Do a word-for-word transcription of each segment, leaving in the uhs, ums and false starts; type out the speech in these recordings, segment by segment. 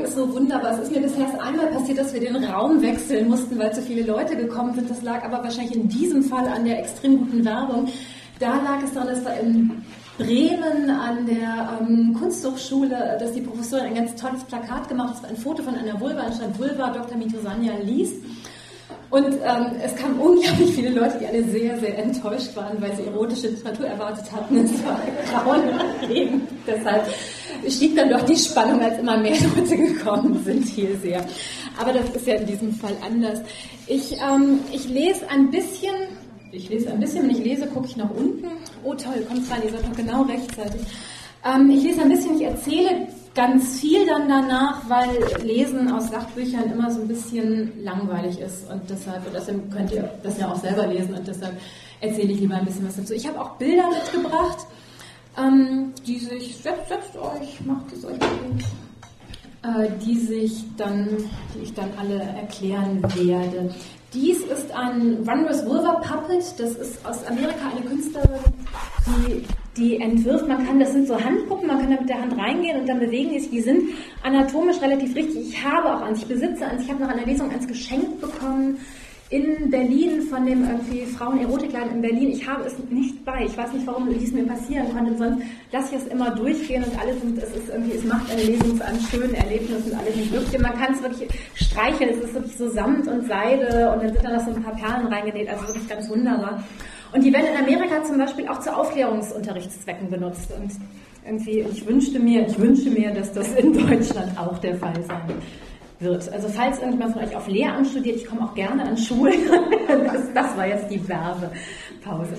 ist so wunderbar. Es ist mir bisher erst einmal passiert, dass wir den Raum wechseln mussten, weil zu viele Leute gekommen sind. Das lag aber wahrscheinlich in diesem Fall an der extrem guten Werbung. Da lag es daran, es war in Bremen an der ähm, Kunsthochschule, dass die Professorin ein ganz tolles Plakat gemacht hat. Es war ein Foto von einer Vulva, anstatt Vulva, Doktor Mitosania liest. Und ähm, es kamen unglaublich viele Leute, die alle sehr, sehr enttäuscht waren, weil sie erotische Literatur erwartet hatten. Es war grauenhaft. Deshalb stieg dann doch die Spannung, als immer mehr Leute gekommen sind, hier sehr. Aber das ist ja in diesem Fall anders. Ich, ähm, ich lese ein bisschen, ich lese ein bisschen, wenn ich lese, gucke ich nach unten. Oh toll, kommt rein, ihr seid noch genau rechtzeitig. Ähm, ich lese ein bisschen, ich erzähle ganz viel dann danach, weil Lesen aus Sachbüchern immer so ein bisschen langweilig ist und deshalb, und deshalb könnt ihr das ja auch selber lesen und deshalb erzähle ich lieber ein bisschen was dazu. Ich habe auch Bilder mitgebracht, ähm, die sich, setzt, setzt euch, macht es euch äh, die sich dann, die ich dann alle erklären werde. Dies ist ein Wondrous Vulva Puppet, das ist aus Amerika eine Künstlerin, die die entwirft, man kann, das sind so Handpuppen, man kann da mit der Hand reingehen und dann bewegen die sich, die sind anatomisch relativ richtig. Ich habe auch eins, ich besitze eins, ich habe nach einer Lesung eins geschenkt bekommen in Berlin von dem irgendwie Frauen-Erotikladen in Berlin. Ich habe es nicht bei, ich weiß nicht, warum dies mir passieren konnte, sonst lasse ich es immer durchgehen und alle sind, es ist irgendwie, es macht eine Lesung zu einem schönen Erlebnis und alle sind glücklich. Man kann es wirklich streicheln, es ist wirklich so Samt und Seide und dann sind da noch so ein paar Perlen reingenäht, also wirklich ganz wunderbar. Und die werden in Amerika zum Beispiel auch zu Aufklärungsunterrichtszwecken benutzt. Und irgendwie, ich wünschte mir, ich wünsche mir, dass das in Deutschland auch der Fall sein wird. Also falls irgendjemand von euch auf Lehramt studiert, ich komme auch gerne an Schulen. Das, das war jetzt die Werbepause.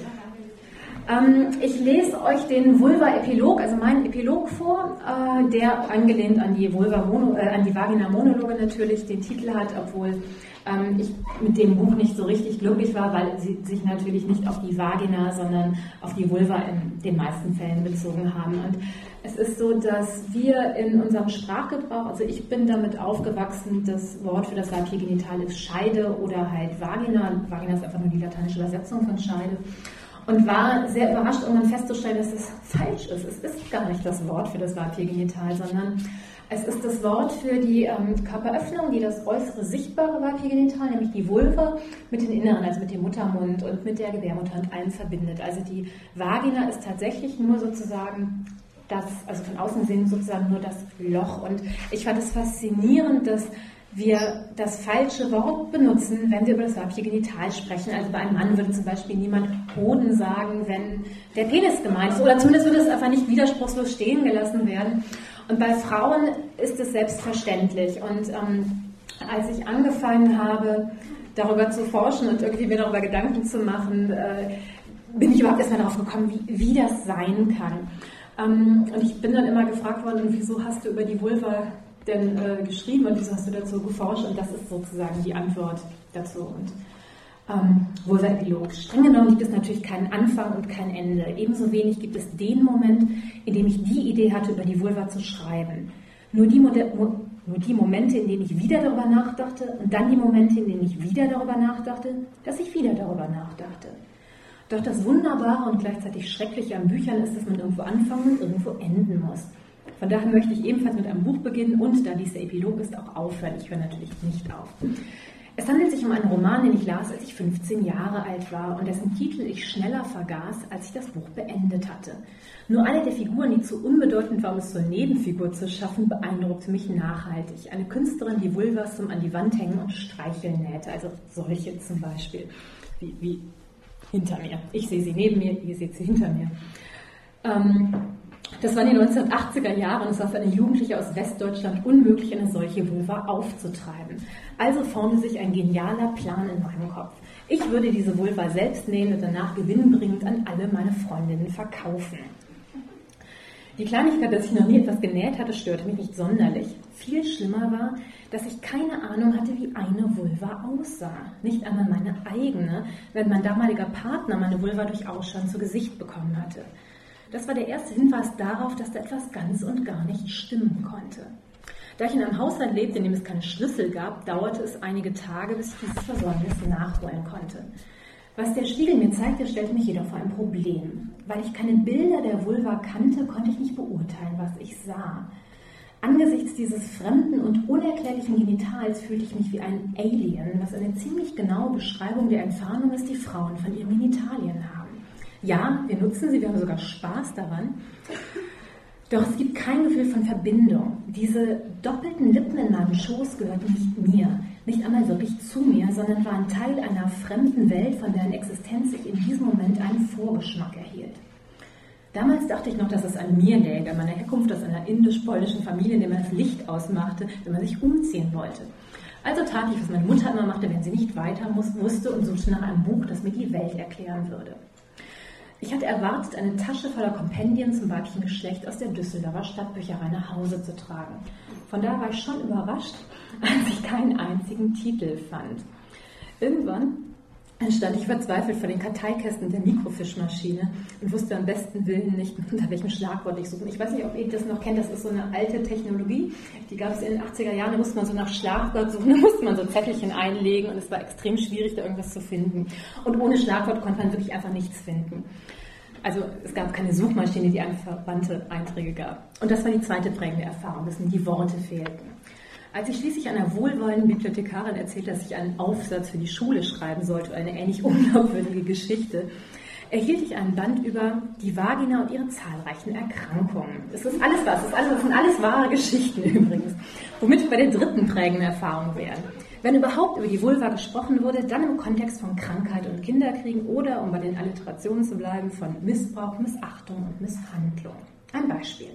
Ähm, ich lese euch den Vulva-Epilog, also meinen Epilog vor, äh, der angelehnt an die Vulva-Mono, äh, an die Vagina-Monologe natürlich den Titel hat, obwohl ähm, ich mit dem Buch nicht so richtig glücklich war, weil sie sich natürlich nicht auf die Vagina, sondern auf die Vulva in den meisten Fällen bezogen haben. Und es ist so, dass wir in unserem Sprachgebrauch, also ich bin damit aufgewachsen, das Wort für das Weibliche Genital ist Scheide oder halt Vagina. Vagina ist einfach nur die lateinische Übersetzung von Scheide. Und war sehr überrascht, irgendwann festzustellen, dass es falsch ist. Es ist gar nicht das Wort für das Weibliche Genital, sondern es ist das Wort für die ähm, Körperöffnung, die das äußere sichtbare Weibliche Genital, nämlich die Vulva, mit den Inneren, also mit dem Muttermund und mit der Gebärmutter und allem verbindet. Also die Vagina ist tatsächlich nur sozusagen das, also von außen gesehen sozusagen nur das Loch. Und ich fand es faszinierend, dass wir das falsche Wort benutzen, wenn wir über das weibliche Genital sprechen. Also bei einem Mann würde zum Beispiel niemand Hoden sagen, wenn der Penis gemeint ist. Oder zumindest würde es einfach nicht widerspruchslos stehen gelassen werden. Und bei Frauen ist es selbstverständlich. Und ähm, als ich angefangen habe, darüber zu forschen und irgendwie mir darüber Gedanken zu machen, äh, bin ich überhaupt erstmal darauf gekommen, wie, wie das sein kann. Ähm, und ich bin dann immer gefragt worden, wieso hast du über die Vulva denn äh, geschrieben und wieso hast du dazu geforscht? Und das ist sozusagen die Antwort dazu. Und ähm, Vulva-Epilog. Streng genommen gibt es natürlich keinen Anfang und kein Ende. Ebenso wenig gibt es den Moment, in dem ich die Idee hatte, über die Vulva zu schreiben. Nur die, Mo- nur die Momente, in denen ich wieder darüber nachdachte und dann die Momente, in denen ich wieder darüber nachdachte, dass ich wieder darüber nachdachte. Doch das Wunderbare und gleichzeitig Schreckliche an Büchern ist, dass man irgendwo anfangen und irgendwo enden muss. Von daher möchte ich ebenfalls mit einem Buch beginnen und, da dies der Epilog ist, auch aufhören. Ich höre natürlich nicht auf. Es handelt sich um einen Roman, den ich las, als ich fünfzehn Jahre alt war und dessen Titel ich schneller vergaß, als ich das Buch beendet hatte. Nur eine der Figuren, die zu unbedeutend war, um es zur Nebenfigur zu schaffen, beeindruckte mich nachhaltig. Eine Künstlerin, die Vulvas zum an die Wand hängen und streicheln nähte, also solche zum Beispiel, wie, wie hinter mir. Ich sehe sie neben mir, ihr seht sie hinter mir. Ähm, Das waren die neunzehnhundertachtziger Jahre und es war für eine Jugendliche aus Westdeutschland unmöglich, eine solche Vulva aufzutreiben. Also formte sich ein genialer Plan in meinem Kopf. Ich würde diese Vulva selbst nähen und danach gewinnbringend an alle meine Freundinnen verkaufen. Die Kleinigkeit, dass ich noch nie etwas genäht hatte, störte mich nicht sonderlich. Viel schlimmer war, dass ich keine Ahnung hatte, wie eine Vulva aussah. Nicht einmal meine eigene, wenn mein damaliger Partner meine Vulva durch Ausschauen zu Gesicht bekommen hatte. Das war der erste Hinweis darauf, dass da etwas ganz und gar nicht stimmen konnte. Da ich in einem Haushalt lebte, in dem es keinen Schlüssel gab, dauerte es einige Tage, bis ich dieses Versäumnis nachholen konnte. Was der Spiegel mir zeigte, stellte mich jedoch vor ein Problem. Weil ich keine Bilder der Vulva kannte, konnte ich nicht beurteilen, was ich sah. Angesichts dieses fremden und unerklärlichen Genitals fühlte ich mich wie ein Alien, was eine ziemlich genaue Beschreibung der Entfernung ist, die Frauen von ihren Genitalien haben. Ja, wir nutzen sie, wir haben sogar Spaß daran. Doch es gibt kein Gefühl von Verbindung. Diese doppelten Lippen in meinem Schoß gehörten nicht mir, nicht einmal wirklich zu mir, sondern waren Teil einer fremden Welt, von deren Existenz ich in diesem Moment einen Vorgeschmack erhielt. Damals dachte ich noch, dass es an mir läge, an meiner Herkunft aus einer indisch-polnischen Familie, in der man das Licht ausmachte, wenn man sich umziehen wollte. Also tat ich, was meine Mutter immer machte, wenn sie nicht weiter wusste, und suchte nach einem Buch, das mir die Welt erklären würde. Ich hatte erwartet, eine Tasche voller Kompendien zum weiblichen Geschlecht aus der Düsseldorfer Stadtbücherei nach Hause zu tragen. Von daher war ich schon überrascht, als ich keinen einzigen Titel fand. Irgendwann stand ich verzweifelt vor den Karteikästen der Mikrofischmaschine und wusste am besten Willen nicht, unter welchem Schlagwort ich suche. Ich weiß nicht, ob ihr das noch kennt, das ist so eine alte Technologie, die gab es in den achtziger Jahren, da musste man so nach Schlagwort suchen, da musste man so Zettelchen einlegen und es war extrem schwierig, da irgendwas zu finden. Und ohne Schlagwort konnte man wirklich einfach nichts finden. Also es gab keine Suchmaschine, die einfach verwandte Einträge gab. Und das war die zweite prägende Erfahrung, dass mir die Worte fehlten. Als ich schließlich einer wohlwollenden Bibliothekarin erzählte, dass ich einen Aufsatz für die Schule schreiben sollte, eine ähnlich unglaubwürdige Geschichte, erhielt ich einen Band über die Vagina und ihre zahlreichen Erkrankungen. Das ist alles was, das, ist alles, das sind alles wahre Geschichten übrigens. Womit wir bei der dritten prägenden Erfahrung wären. Wenn überhaupt über die Vulva gesprochen wurde, dann im Kontext von Krankheit und Kinderkriegen oder, um bei den Alliterationen zu bleiben, von Missbrauch, Missachtung und Misshandlung. Ein Beispiel.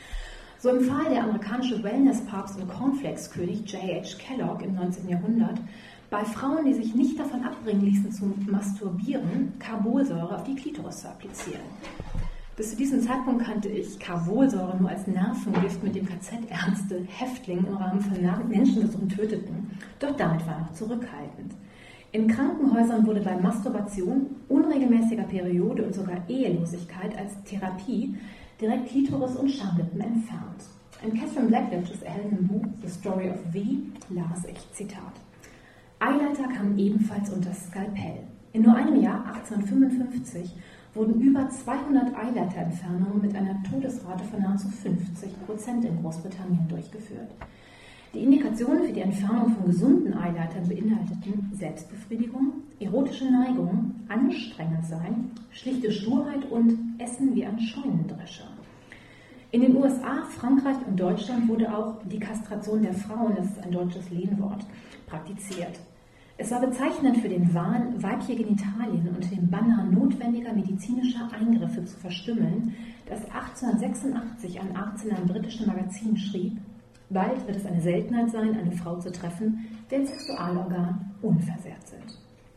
So empfahl der amerikanische Wellness-Papst und Cornflakes-König J H Kellogg im neunzehnten Jahrhundert, bei Frauen, die sich nicht davon abbringen ließen zu masturbieren, Carbolsäure auf die Klitoris zu applizieren. Bis zu diesem Zeitpunkt kannte ich Carbolsäure nur als Nervengift, mit dem K Z-Ärzte Häftlinge im Rahmen von Menschenversuchen töteten. Doch damit war er noch zurückhaltend. In Krankenhäusern wurde bei Masturbation, unregelmäßiger Periode und sogar Ehelosigkeit als Therapie direkt Klitoris und Schamlippen entfernt. In Catherine Blackledges erhältenen Buch The Story of V las ich, Zitat, Eileiter kamen ebenfalls unter das Skalpell. In nur einem Jahr, achtzehnhundertfünfundfünfzig, wurden über zweihundert Eileiterentfernungen mit einer Todesrate von nahezu fünfzig Prozent in Großbritannien durchgeführt. Die Indikationen für die Entfernung von gesunden Eileitern beinhalteten Selbstbefriedigung, erotische Neigung, anstrengend sein, schlichte Sturheit und Essen wie ein Scheunendrescher. In den U S A, Frankreich und Deutschland wurde auch die Kastration der Frauen, das ist ein deutsches Lehnwort, praktiziert. Es war bezeichnend für den Wahn, weibliche Genitalien unter dem Banner notwendiger medizinischer Eingriffe zu verstümmeln, dass achtzehnhundertsechsundachtzig ein Arzt in einem britischen Magazin schrieb, bald wird es eine Seltenheit sein, eine Frau zu treffen, deren Sexualorgane unversehrt sind.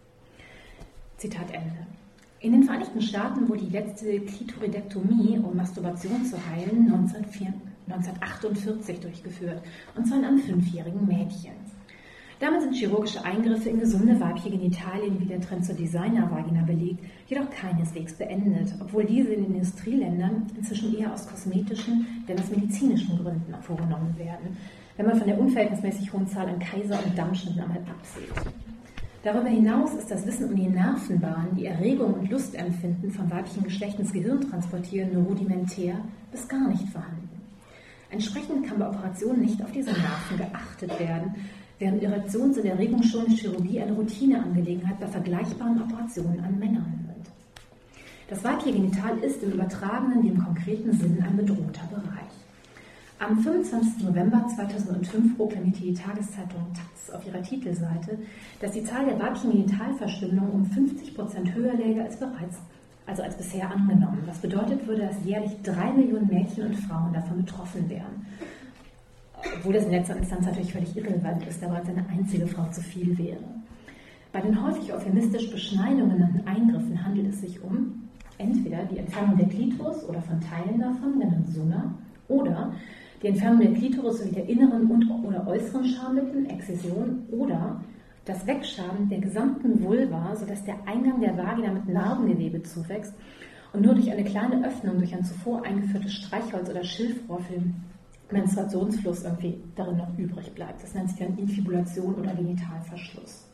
Zitat Ende. In den Vereinigten Staaten wurde die letzte Klitoridektomie, um Masturbation zu heilen, neunzehnhundertachtundvierzig durchgeführt, und zwar an einem fünfjährigen Mädchen. Damit sind chirurgische Eingriffe in gesunde weibliche Genitalien wie der Trend zur Designer-Vagina belegt, jedoch keineswegs beendet, obwohl diese in den Industrieländern inzwischen eher aus kosmetischen, denn aus medizinischen Gründen vorgenommen werden, wenn man von der unverhältnismäßig hohen Zahl an Kaiser- und Dammschnitten einmal absieht. Darüber hinaus ist das Wissen um die Nervenbahnen, die Erregung und Lustempfinden vom weiblichen Geschlecht ins Gehirn transportieren, nur rudimentär bis gar nicht vorhanden. Entsprechend kann bei Operationen nicht auf diese Nerven geachtet werden, während Erektions- und erregungsschonende Chirurgie eine Routineangelegenheit bei vergleichbaren Operationen an Männern wird. Das weibliche Genital ist im übertragenen wie im konkreten Sinn ein bedrohter Bereich. Am fünfundzwanzigsten November zweitausendfünf proklamierte die Tageszeitung Taz auf ihrer Titelseite, dass die Zahl der weiblichen Genitalverstümmelung um fünfzig Prozent höher läge als bereits, also als bisher angenommen. Was bedeutet würde, dass jährlich drei Millionen Mädchen und Frauen davon betroffen wären. Obwohl das in letzter Instanz natürlich völlig irrelevant ist, da bereits eine einzige Frau zu viel wäre. Bei den häufig euphemistisch Beschneidung genannten Eingriffen handelt es sich um entweder die Entfernung der Klitoris oder von Teilen davon, genannt Summa, oder die Entfernung der Klitoris sowie der inneren und oder äußeren Schamlippen, Exzision, oder das Wegschaben der gesamten Vulva, sodass der Eingang der Vagina mit Narbengewebe zuwächst und nur durch eine kleine Öffnung durch ein zuvor eingeführtes Streichholz oder Schilfrohr für den Menstruationsfluss irgendwie darin noch übrig bleibt. Das nennt sich dann Infibulation oder Genitalverschluss.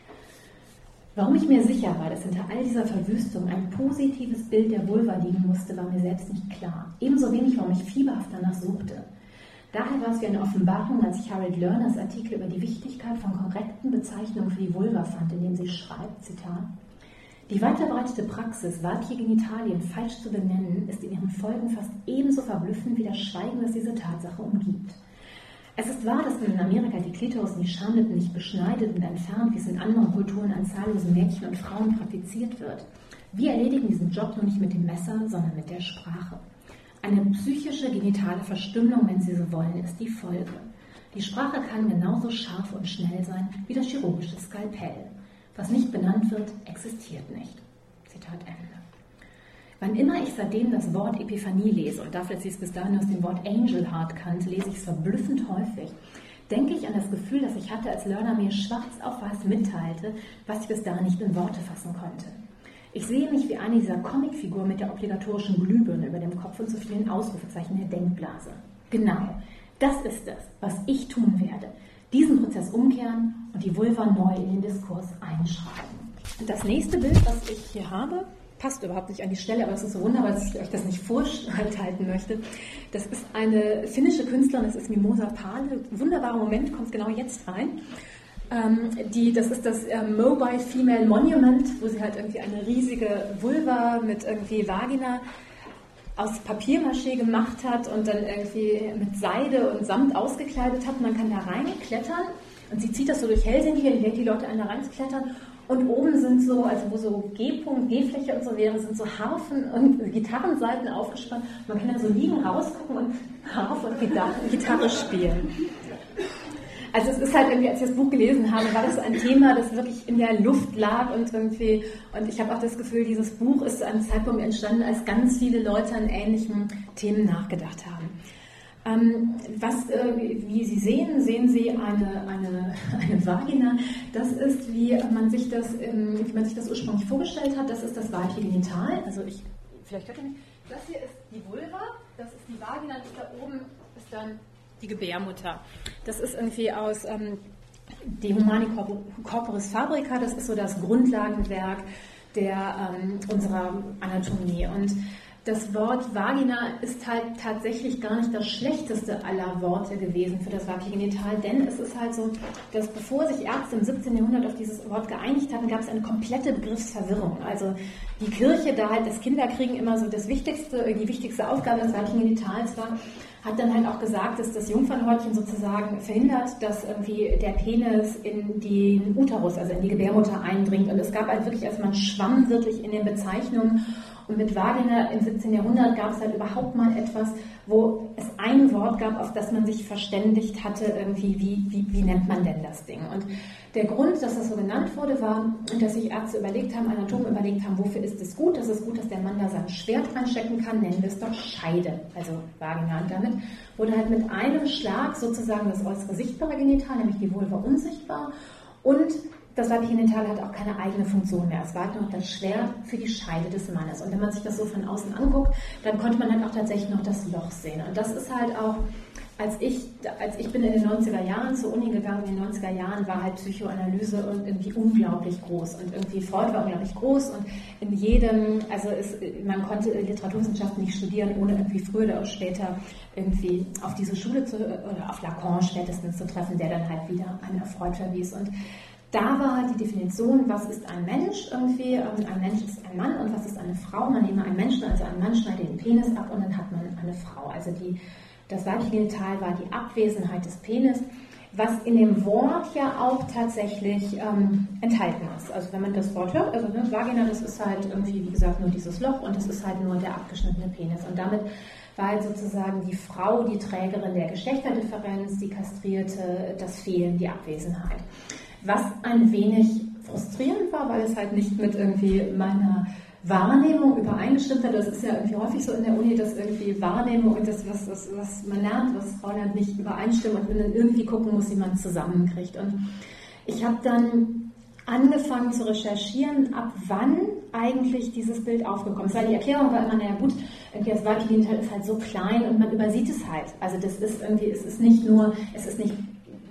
Warum ich mir sicher war, dass hinter all dieser Verwüstung ein positives Bild der Vulva liegen musste, war mir selbst nicht klar. Ebenso wenig, warum ich fieberhaft danach suchte. Daher war es wie eine Offenbarung, als ich Harriet Lerners Artikel über die Wichtigkeit von korrekten Bezeichnungen für die Vulva fand, in dem sie schreibt, Zitat, die weit verbreitete Praxis, weibliche Genitalien falsch zu benennen, ist in ihren Folgen fast ebenso verblüffend wie das Schweigen, das diese Tatsache umgibt. Es ist wahr, dass man in Amerika die Klitoris und die Schamlippen nicht beschneidet und entfernt, wie es in anderen Kulturen an zahllosen Mädchen und Frauen praktiziert wird. Wir erledigen diesen Job nur nicht mit dem Messer, sondern mit der Sprache. Eine psychische genitale Verstümmelung, wenn Sie so wollen, ist die Folge. Die Sprache kann genauso scharf und schnell sein wie das chirurgische Skalpell. Was nicht benannt wird, existiert nicht. Zitat Ende. Wann immer ich seitdem das Wort Epiphanie lese, und dafür, dass ich es bis dahin aus dem Wort Angel Heart kannte, lese ich es verblüffend häufig, denke ich an das Gefühl, das ich hatte, als Lerner mir schwarz auf weiß mitteilte, was ich bis dahin nicht in Worte fassen konnte. Ich sehe mich wie eine dieser Comicfiguren mit der obligatorischen Glühbirne über dem Kopf und so vielen Ausrufezeichen der Denkblase. Genau, das ist es, was ich tun werde. Diesen Prozess umkehren und die Vulva neu in den Diskurs einschreiben. Und das nächste Bild, was ich hier habe, passt überhaupt nicht an die Stelle, aber es ist so wunderbar, dass ich euch das nicht vorenthalten möchte. Das ist eine finnische Künstlerin, das ist Mimosa Pale. Wunderbarer Moment, kommt genau jetzt rein. Ähm, die, das ist das äh, Mobile Female Monument, wo sie halt irgendwie eine riesige Vulva mit irgendwie Vagina aus Papiermaché gemacht hat und dann irgendwie mit Seide und Samt ausgekleidet hat. Und man kann da reinklettern und sie zieht das so durch Helsinki und lädt die Leute an, da reinzuklettern. Und oben sind so, also wo so G-Punkt, G-Fläche und so wäre, sind so Harfen und Gitarrenseiten aufgespannt. Man kann da so liegen, rausgucken und Harfe und Gitarre, Gitarre spielen. Also es ist halt irgendwie, als ich das Buch gelesen habe, war das so ein Thema, das wirklich in der Luft lag und irgendwie, und ich habe auch das Gefühl, dieses Buch ist zu einem Zeitpunkt entstanden, als ganz viele Leute an ähnlichen Themen nachgedacht haben. Ähm, was, äh, wie Sie sehen, sehen Sie eine, eine, eine Vagina. Das ist, wie man sich das, ähm, wie man sich das ursprünglich vorgestellt hat. Das ist das weibliche Genital. Also ich, vielleicht hört ihr nicht. Das hier ist die Vulva, das ist die Vagina, und da oben ist dann die Gebärmutter. Das ist irgendwie aus ähm, De Humani Corporis Fabrica. Das ist so das Grundlagenwerk der ähm, unserer Anatomie. Und das Wort Vagina ist halt tatsächlich gar nicht das schlechteste aller Worte gewesen für das weibliche Genital, denn es ist halt so, dass bevor sich Ärzte im siebzehnten Jahrhundert auf dieses Wort geeinigt hatten, gab es eine komplette Begriffsverwirrung. Also die Kirche, da halt das Kinderkriegen immer so das wichtigste, die wichtigste Aufgabe des weiblichen Genitals war, hat dann halt auch gesagt, dass das Jungfernhäutchen sozusagen verhindert, dass irgendwie der Penis in den Uterus, also in die Gebärmutter eindringt. Und es gab halt wirklich, also man schwamm wirklich in den Bezeichnungen. Und mit Vagina im siebzehnten Jahrhundert gab es halt überhaupt mal etwas, wo es ein Wort gab, auf das man sich verständigt hatte, irgendwie, wie, wie, wie nennt man denn das Ding? Und der Grund, dass das so genannt wurde, war, dass sich Ärzte überlegt haben, Anatomen überlegt haben, wofür ist es gut? Das ist gut, dass der Mann da sein Schwert reinstecken kann, nennen wir es doch Scheide, also Vagina. Und damit wurde halt mit einem Schlag sozusagen das äußere sichtbare Genital, nämlich die Vulva, unsichtbar, und das weibliche Genital hat auch keine eigene Funktion mehr. Es war halt noch das Schwert für die Scheide des Mannes. Und wenn man sich das so von außen anguckt, dann konnte man halt auch tatsächlich noch das Loch sehen. Und das ist halt auch, als ich, als ich bin in den neunziger Jahren zur Uni gegangen, in den neunziger Jahren war halt Psychoanalyse und irgendwie unglaublich groß. Und irgendwie Freud war unglaublich groß. Und in jedem, also es, man konnte Literaturwissenschaften nicht studieren, ohne irgendwie früher oder auch später irgendwie auf diese Schule zu, oder auf Lacan spätestens zu treffen, der dann halt wieder an Freud verwies. Und da war halt die Definition, was ist ein Mensch irgendwie, ein Mensch ist ein Mann und was ist eine Frau. Man nehme einen Menschen, also ein Mann schneidet den Penis ab und dann hat man eine Frau. Also die, das weibliche Genital war die Abwesenheit des Penis, was in dem Wort ja auch tatsächlich ähm, enthalten ist. Also wenn man das Wort hört, also ne, Vagina, das ist halt irgendwie, wie gesagt, nur dieses Loch und das ist halt nur der abgeschnittene Penis. Und damit war halt sozusagen die Frau die Trägerin der Geschlechterdifferenz, die Kastrierte, das Fehlen, die Abwesenheit. Was ein wenig frustrierend war, weil es halt nicht mit irgendwie meiner Wahrnehmung übereingestimmt hat. Das ist ja irgendwie häufig so in der Uni, dass irgendwie Wahrnehmung und das, was, was, was man lernt, was Frauen lernt, nicht übereinstimmen und man dann irgendwie gucken muss, wie man es zusammenkriegt. Und ich habe dann angefangen zu recherchieren, ab wann eigentlich dieses Bild aufgekommen ist. Weil die Erklärung war immer, naja gut, irgendwie das weibliche Genital ist halt so klein und man übersieht es halt. Also das ist irgendwie, es ist nicht nur, es ist nicht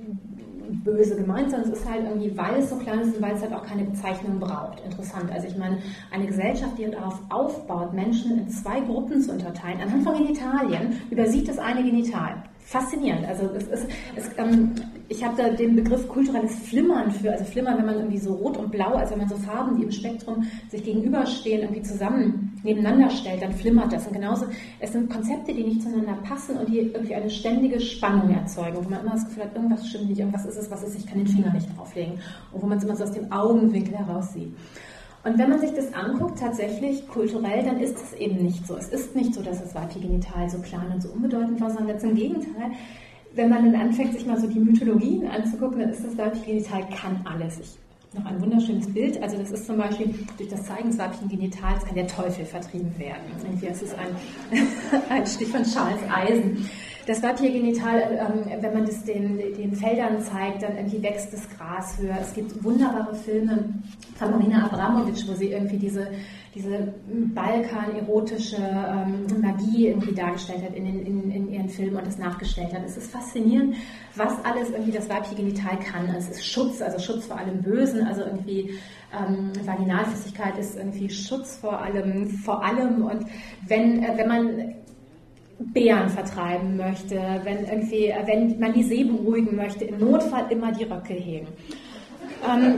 böse gemeint, sondern es ist halt irgendwie, weil es so klein ist und weil es halt auch keine Bezeichnung braucht. Interessant. Also ich meine, eine Gesellschaft, die darauf aufbaut, Menschen in zwei Gruppen zu unterteilen, anhand von Genitalien, übersieht das eine Genital. faszinierend. Also es ist, es, ähm, ich habe da den Begriff kulturelles Flimmern für, also Flimmern, wenn man irgendwie so rot und blau, also wenn man so Farben, die im Spektrum sich gegenüberstehen, irgendwie zusammen nebeneinander stellt, dann flimmert das. Und genauso, es sind Konzepte, die nicht zueinander passen und die irgendwie eine ständige Spannung erzeugen, wo man immer das Gefühl hat, irgendwas stimmt nicht, irgendwas ist es, was ist, ich kann den Finger nicht drauflegen. Und wo man es immer so aus dem Augenwinkel heraus sieht. Und wenn man sich das anguckt, tatsächlich kulturell, dann ist es eben nicht so. Es ist nicht so, dass das weibliche Genital so klein und so unbedeutend war, sondern ganz im Gegenteil. Wenn man dann anfängt, sich mal so die Mythologien anzugucken, dann ist das weibliche Genital kann alles. Ich noch ein wunderschönes Bild. Also das ist zum Beispiel durch das Zeigen des weiblichen Genitals kann der Teufel vertrieben werden. Irgendwie ist es ein, ein Stich von Charles Eisen. Das weibliche Genital, ähm, wenn man das den, den Feldern zeigt, dann irgendwie wächst das Gras höher. Es gibt wunderbare Filme von Marina Abramovic, wo sie irgendwie diese, diese Balkan-erotische ähm, Magie irgendwie dargestellt hat in, den, in, in ihren Filmen und das nachgestellt hat. Es ist faszinierend, was alles irgendwie das weibliche Genital kann. Es ist Schutz, also Schutz vor allem Bösen, also irgendwie ähm, Vaginalflüssigkeit ist irgendwie Schutz vor allem, vor allem. Und wenn, äh, wenn man Bären vertreiben möchte, wenn, irgendwie, wenn man die See beruhigen möchte, im Notfall immer die Röcke heben. Ähm,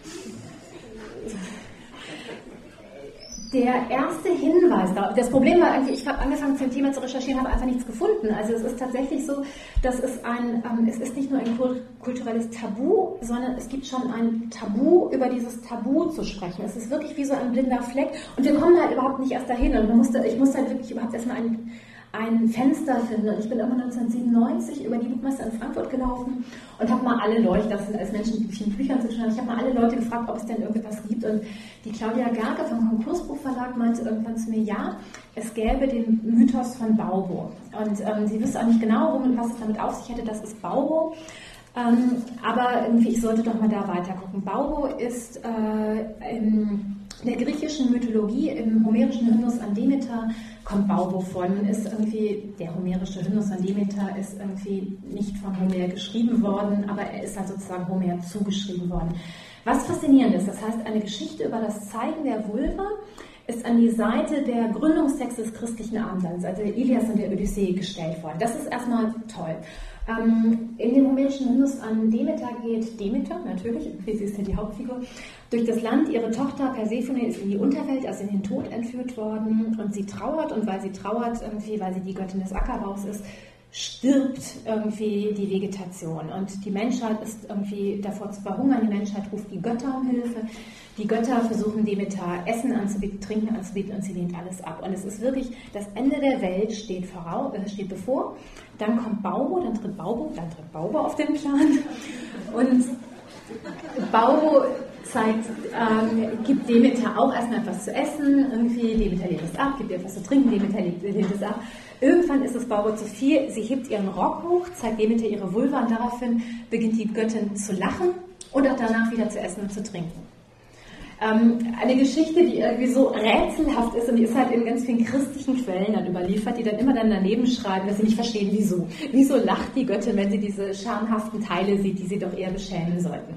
der erste Hinweis, das Problem war eigentlich, ich habe angefangen zum Thema zu recherchieren, habe einfach nichts gefunden. Also es ist tatsächlich so, dass es ein, ähm, es ist nicht nur ein kulturelles Tabu, sondern es gibt schon ein Tabu, über dieses Tabu zu sprechen. Es ist wirklich wie so ein blinder Fleck und wir kommen halt überhaupt nicht erst dahin und man musste, ich musste halt wirklich überhaupt erstmal ein ein Fenster finden. Und ich bin irgendwann neunzehnhundertsiebenundneunzig über die Buchmesse in Frankfurt gelaufen und habe mal alle Leute, das sind alles Menschen, die mit vielen Büchern zu tun haben, ich habe mal alle Leute gefragt, ob es denn irgendetwas gibt. Und die Claudia Gerke vom Konkursbuchverlag meinte irgendwann zu mir, ja, es gäbe den Mythos von Baubo. Und ähm, sie wüsste auch nicht genau, womit, was es damit auf sich hätte, das ist Baubo. Ähm, aber irgendwie, ich sollte doch mal da weiter gucken. Baubo ist äh, in der griechischen Mythologie, im homerischen Hymnus an Demeter, kommt Baubo vor. Nun ist irgendwie, der homerische Hymnus an Demeter ist irgendwie nicht von Homer geschrieben worden, aber er ist halt sozusagen Homer zugeschrieben worden. Was faszinierend ist, das heißt, eine Geschichte über das Zeigen der Vulva ist an die Seite der Gründungstexte des christlichen Abendlandes, also der Ilias und der Odyssee, gestellt worden. Das ist erstmal toll. Ähm, in dem homerischen Hymnus an Demeter geht Demeter, natürlich, sie ist ja die Hauptfigur, durch das Land. Ihre Tochter Persephone ist in die Unterwelt, also in den Tod entführt worden und sie trauert und weil sie trauert, irgendwie, weil sie die Göttin des Ackerbaus ist, stirbt irgendwie die Vegetation und die Menschheit ist irgendwie davor zu verhungern. Die Menschheit ruft die Götter um Hilfe. Die Götter versuchen Demeter Essen anzubieten, Trinken anzubieten und sie lehnt alles ab. Und es ist wirklich, das Ende der Welt steht, voraus, äh, steht bevor. Dann kommt Baubo, dann tritt Baubo, dann tritt Baubo auf den Plan. Und Baubo zeigt, ähm, gibt Demeter auch erstmal etwas zu essen, irgendwie Demeter lehnt es ab, gibt ihr etwas zu trinken, Demeter lehnt es ab. Irgendwann ist es Baubo zu viel, sie hebt ihren Rock hoch, zeigt Demeter ihre Vulva und daraufhin beginnt die Göttin zu lachen und auch danach wieder zu essen und zu trinken. Ähm, eine Geschichte, die irgendwie so rätselhaft ist und die ist halt in ganz vielen christlichen Quellen dann überliefert, die dann immer dann daneben schreiben, dass sie nicht verstehen, wieso. Wieso lacht die Göttin, wenn sie diese schamhaften Teile sieht, die sie doch eher beschämen sollten?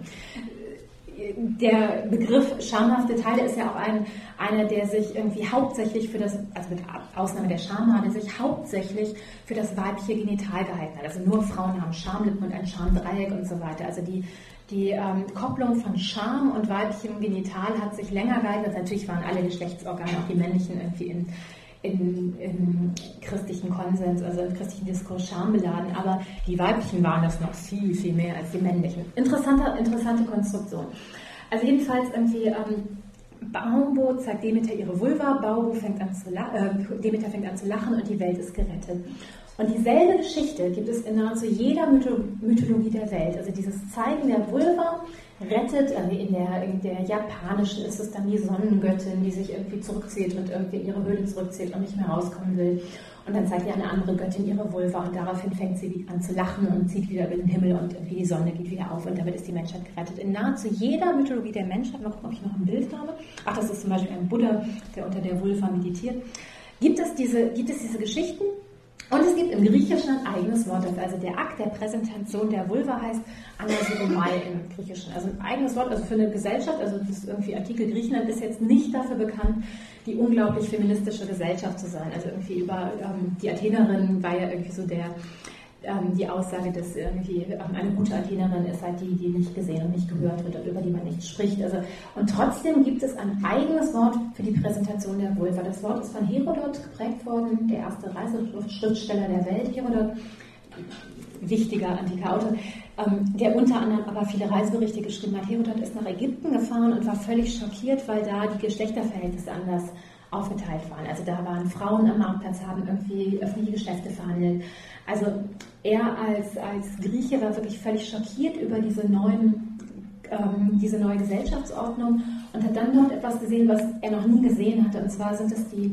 Der Begriff schamhafte Teile ist ja auch ein, einer, der sich irgendwie hauptsächlich für das, also mit Ausnahme der Schamhaare, der sich hauptsächlich für das weibliche Genital gehalten hat. Also nur Frauen haben Schamlippen und ein Schamdreieck und so weiter. Also die, die ähm, Kopplung von Scham und weiblichem Genital hat sich länger gehalten. Also natürlich waren alle Geschlechtsorgane, auch die männlichen, irgendwie in In, im christlichen Konsens, also im christlichen Diskurs schambeladen, aber die weiblichen waren das noch viel, viel mehr als die männlichen. Interessante, interessante Konstruktion. Also jedenfalls irgendwie, ähm, Baubo zeigt Demeter ihre Vulva, Baubo fängt an zu äh, Demeter fängt an zu lachen und die Welt ist gerettet. Und dieselbe Geschichte gibt es in nahezu jeder Mythologie der Welt. Also dieses Zeigen der Vulva rettet, in der, in der japanischen ist es dann die Sonnengöttin, die sich irgendwie zurückzieht und irgendwie in ihre Höhle zurückzieht und nicht mehr rauskommen will. Und dann zeigt ihr eine andere Göttin ihre Vulva und daraufhin fängt sie an zu lachen und zieht wieder über den Himmel und irgendwie die Sonne geht wieder auf und damit ist die Menschheit gerettet. In nahezu jeder Mythologie der Menschheit, mal gucken, ob ich noch ein Bild habe. Ach, das ist zum Beispiel ein Buddha, der unter der Vulva meditiert. Gibt es diese, gibt es diese Geschichten? Und es gibt im Griechischen ein eigenes Wort dafür. Also der Akt der Präsentation der Vulva heißt Anasoromai im Griechischen. Also ein eigenes Wort, also für eine Gesellschaft, also das ist irgendwie Artikel Griechenland ist jetzt nicht dafür bekannt, die unglaublich feministische Gesellschaft zu sein. Also irgendwie über ähm, die Athenerin war ja irgendwie so der ähm, die Aussage, dass irgendwie ähm, eine gute Athenerin ist halt die, die nicht gesehen und nicht gehört wird und über die man nicht spricht. Also, und trotzdem gibt es ein eigenes Wort für die Präsentation der Vulva. Das Wort ist von Herodot geprägt worden, der erste Reiseschriftsteller der Welt, Herodot, wichtiger antiker Autor, ähm, der unter anderem aber viele Reiseberichte geschrieben hat. Herodot ist nach Ägypten gefahren und war völlig schockiert, weil da die Geschlechterverhältnisse anders aufgeteilt waren. Also da waren Frauen am Marktplatz, haben irgendwie öffentliche Geschäfte verhandelt. Also er als, als Grieche war wirklich völlig schockiert über diese, neuen, ähm, diese neue Gesellschaftsordnung und hat dann dort etwas gesehen, was er noch nie gesehen hatte. Und zwar sind es die,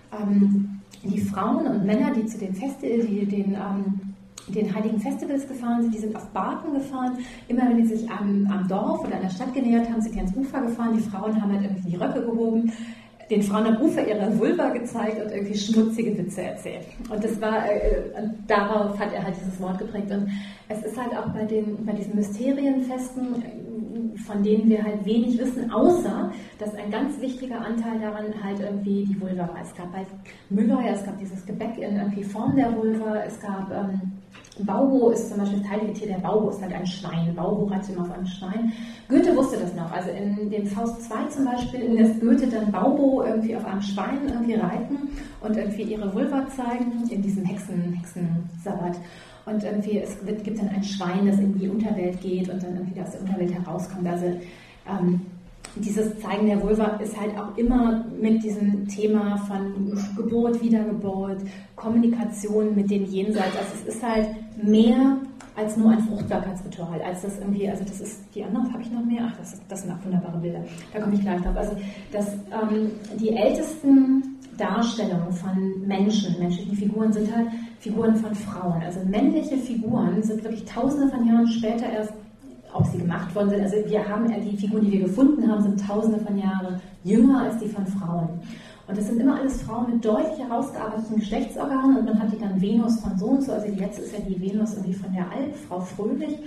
ähm, die Frauen und Männer, die zu den Feste, die den ähm, den heiligen Festivals gefahren sind, die sind auf Barken gefahren. Immer wenn die sich am, am Dorf oder an der Stadt genähert haben, sind die ans Ufer gefahren. Die Frauen haben halt irgendwie die Röcke gehoben, den Frauen am Ufer ihre Vulva gezeigt und irgendwie schmutzige Witze erzählt. Und das war, äh, und darauf hat er halt dieses Wort geprägt. Und es ist halt auch bei, den, bei diesen Mysterienfesten, von denen wir halt wenig wissen, außer, dass ein ganz wichtiger Anteil daran halt irgendwie die Vulva war. Es gab halt Müllheuer, es gab dieses Gebäck in irgendwie Form der Vulva, es gab ähm, Baubo ist zum Beispiel das heilige Tier, der Baubo ist halt ein Schwein. Baubo reitet immer auf einem Schwein. Goethe wusste das noch. Also in dem Faust zwei zum Beispiel lässt Goethe dann Baubo irgendwie auf einem Schwein irgendwie reiten und irgendwie ihre Vulva zeigen in diesem Hexen, Hexensabbat. Und irgendwie es gibt dann ein Schwein, das in die Unterwelt geht und dann irgendwie aus der Unterwelt herauskommt. Also ähm, dieses Zeigen der Vulva ist halt auch immer mit diesem Thema von Geburt, Wiedergeburt, Kommunikation mit dem Jenseits. Also es ist halt mehr als nur ein Fruchtbarkeitsritual, als das irgendwie, also das ist, die anderen habe ich noch mehr, ach, das, ist, das sind auch wunderbare Bilder, da komme ich gleich drauf. Also dass ähm, die ältesten Darstellungen von Menschen, menschlichen Figuren sind halt Figuren von Frauen. Also männliche Figuren sind wirklich tausende von Jahren später erst, ob sie gemacht worden sind, also wir haben, die Figuren, die wir gefunden haben, sind tausende von Jahren jünger als die von Frauen. Und das sind immer alles Frauen mit deutlich herausgearbeiteten Geschlechtsorganen und man hat die dann Venus von so und so, also die letzte ist ja die Venus irgendwie von der Alp, Frau Fröhlich,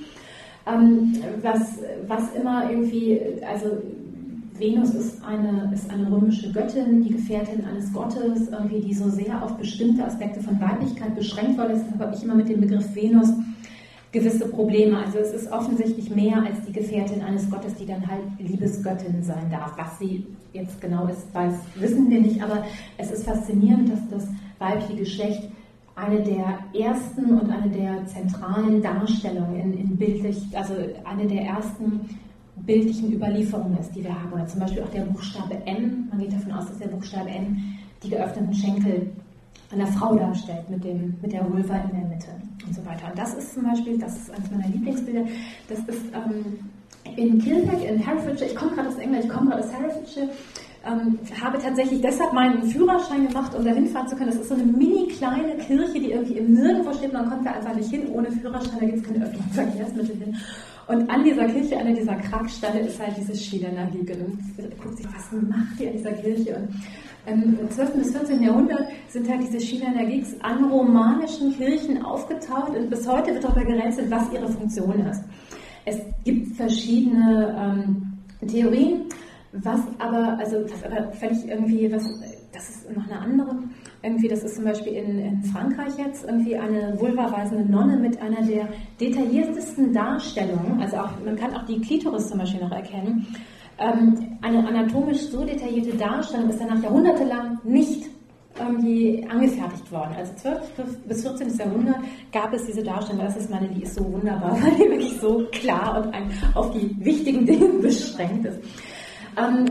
ähm, was, was immer irgendwie, also Venus ist eine, ist eine römische Göttin, die Gefährtin eines Gottes, irgendwie, die so sehr auf bestimmte Aspekte von Weiblichkeit beschränkt worden ist. Deshalb habe ich immer mit dem Begriff Venus gewisse Probleme. Also es ist offensichtlich mehr als die Gefährtin eines Gottes, die dann halt Liebesgöttin sein darf. Was sie jetzt genau ist, weiß, wissen wir nicht, aber es ist faszinierend, dass das weibliche Geschlecht eine der ersten und eine der zentralen Darstellungen in, in bildlich, also eine der ersten bildlichen Überlieferungen ist, die wir haben. Oder zum Beispiel auch der Buchstabe M. Man geht davon aus, dass der Buchstabe M die geöffneten Schenkel einer Frau darstellt, mit, dem, mit der Vulva in der Mitte und so weiter. Und das ist zum Beispiel, das ist eines meiner Lieblingsbilder, das ist ähm, in Kilpack, in Herefordshire, ich komme gerade aus England, ich komme gerade aus Herefordshire, ähm, habe tatsächlich deshalb meinen Führerschein gemacht, um da hinfahren zu können. Das ist so eine mini kleine Kirche, die irgendwie im Nirgendwo steht, man kommt da einfach nicht hin, ohne Führerschein, da gibt es keine öffentlichen Verkehrsmittel hin. Und an dieser Kirche, einer dieser Kragsteine, ist halt dieses Schielener-Liegen. Und guckt sich, was macht die an dieser Kirche? Und im zwölften bis vierzehnten Jahrhundert sind halt diese Schielener-Gigs an romanischen Kirchen aufgetaucht und bis heute wird darüber gerätselt, was ihre Funktion ist. Es gibt verschiedene ähm, Theorien, was aber, also was aber völlig irgendwie, was, das ist noch eine andere, irgendwie, das ist zum Beispiel in, in Frankreich jetzt irgendwie eine vulvaweisende Nonne mit einer der detailliertesten Darstellungen, also auch, man kann auch die Klitoris zum Beispiel noch erkennen. Ähm, eine anatomisch so detaillierte Darstellung ist danach jahrhundertelang nicht irgendwie angefertigt worden. Also zwölften bis vierzehnten Jahrhundert gab es diese Darstellung. Das ist meine, die ist so wunderbar, weil die wirklich so klar und ein, auf die wichtigen Dinge beschränkt ist. Ähm,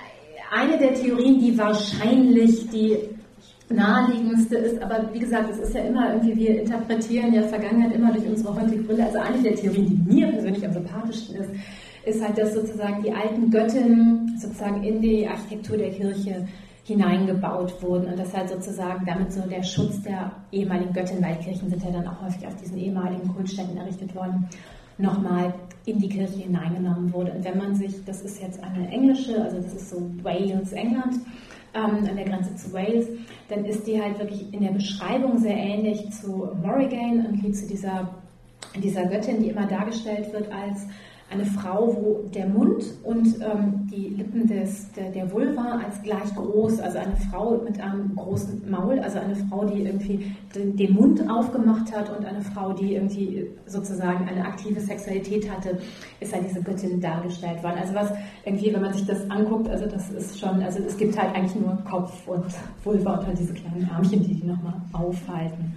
eine der Theorien, die wahrscheinlich die naheliegendste ist, aber wie gesagt, es ist ja immer irgendwie, wir interpretieren ja Vergangenheit immer durch unsere heutige Brille. Also eine der Theorien, die mir persönlich am sympathischsten ist, ist halt, dass sozusagen die alten Göttinnen sozusagen in die Architektur der Kirche hineingebaut wurden und das halt sozusagen damit so der Schutz der ehemaligen Göttin, weil Kirchen sind ja dann auch häufig auf diesen ehemaligen Kultstätten errichtet worden, nochmal in die Kirche hineingenommen wurde. Und wenn man sich, das ist jetzt eine englische, also das ist so Wales, England, ähm, an der Grenze zu Wales, dann ist die halt wirklich in der Beschreibung sehr ähnlich zu Morrigan, irgendwie zu dieser, dieser Göttin, die immer dargestellt wird als eine Frau, wo der Mund und ähm, die Lippen des, der, der Vulva als gleich groß, also eine Frau mit einem großen Maul, also eine Frau, die irgendwie den, den Mund aufgemacht hat und eine Frau, die irgendwie sozusagen eine aktive Sexualität hatte, ist halt diese Göttin dargestellt worden. Also was irgendwie, wenn man sich das anguckt, also das ist schon, also es gibt halt eigentlich nur Kopf und Vulva und halt diese kleinen Armchen, die die nochmal aufhalten.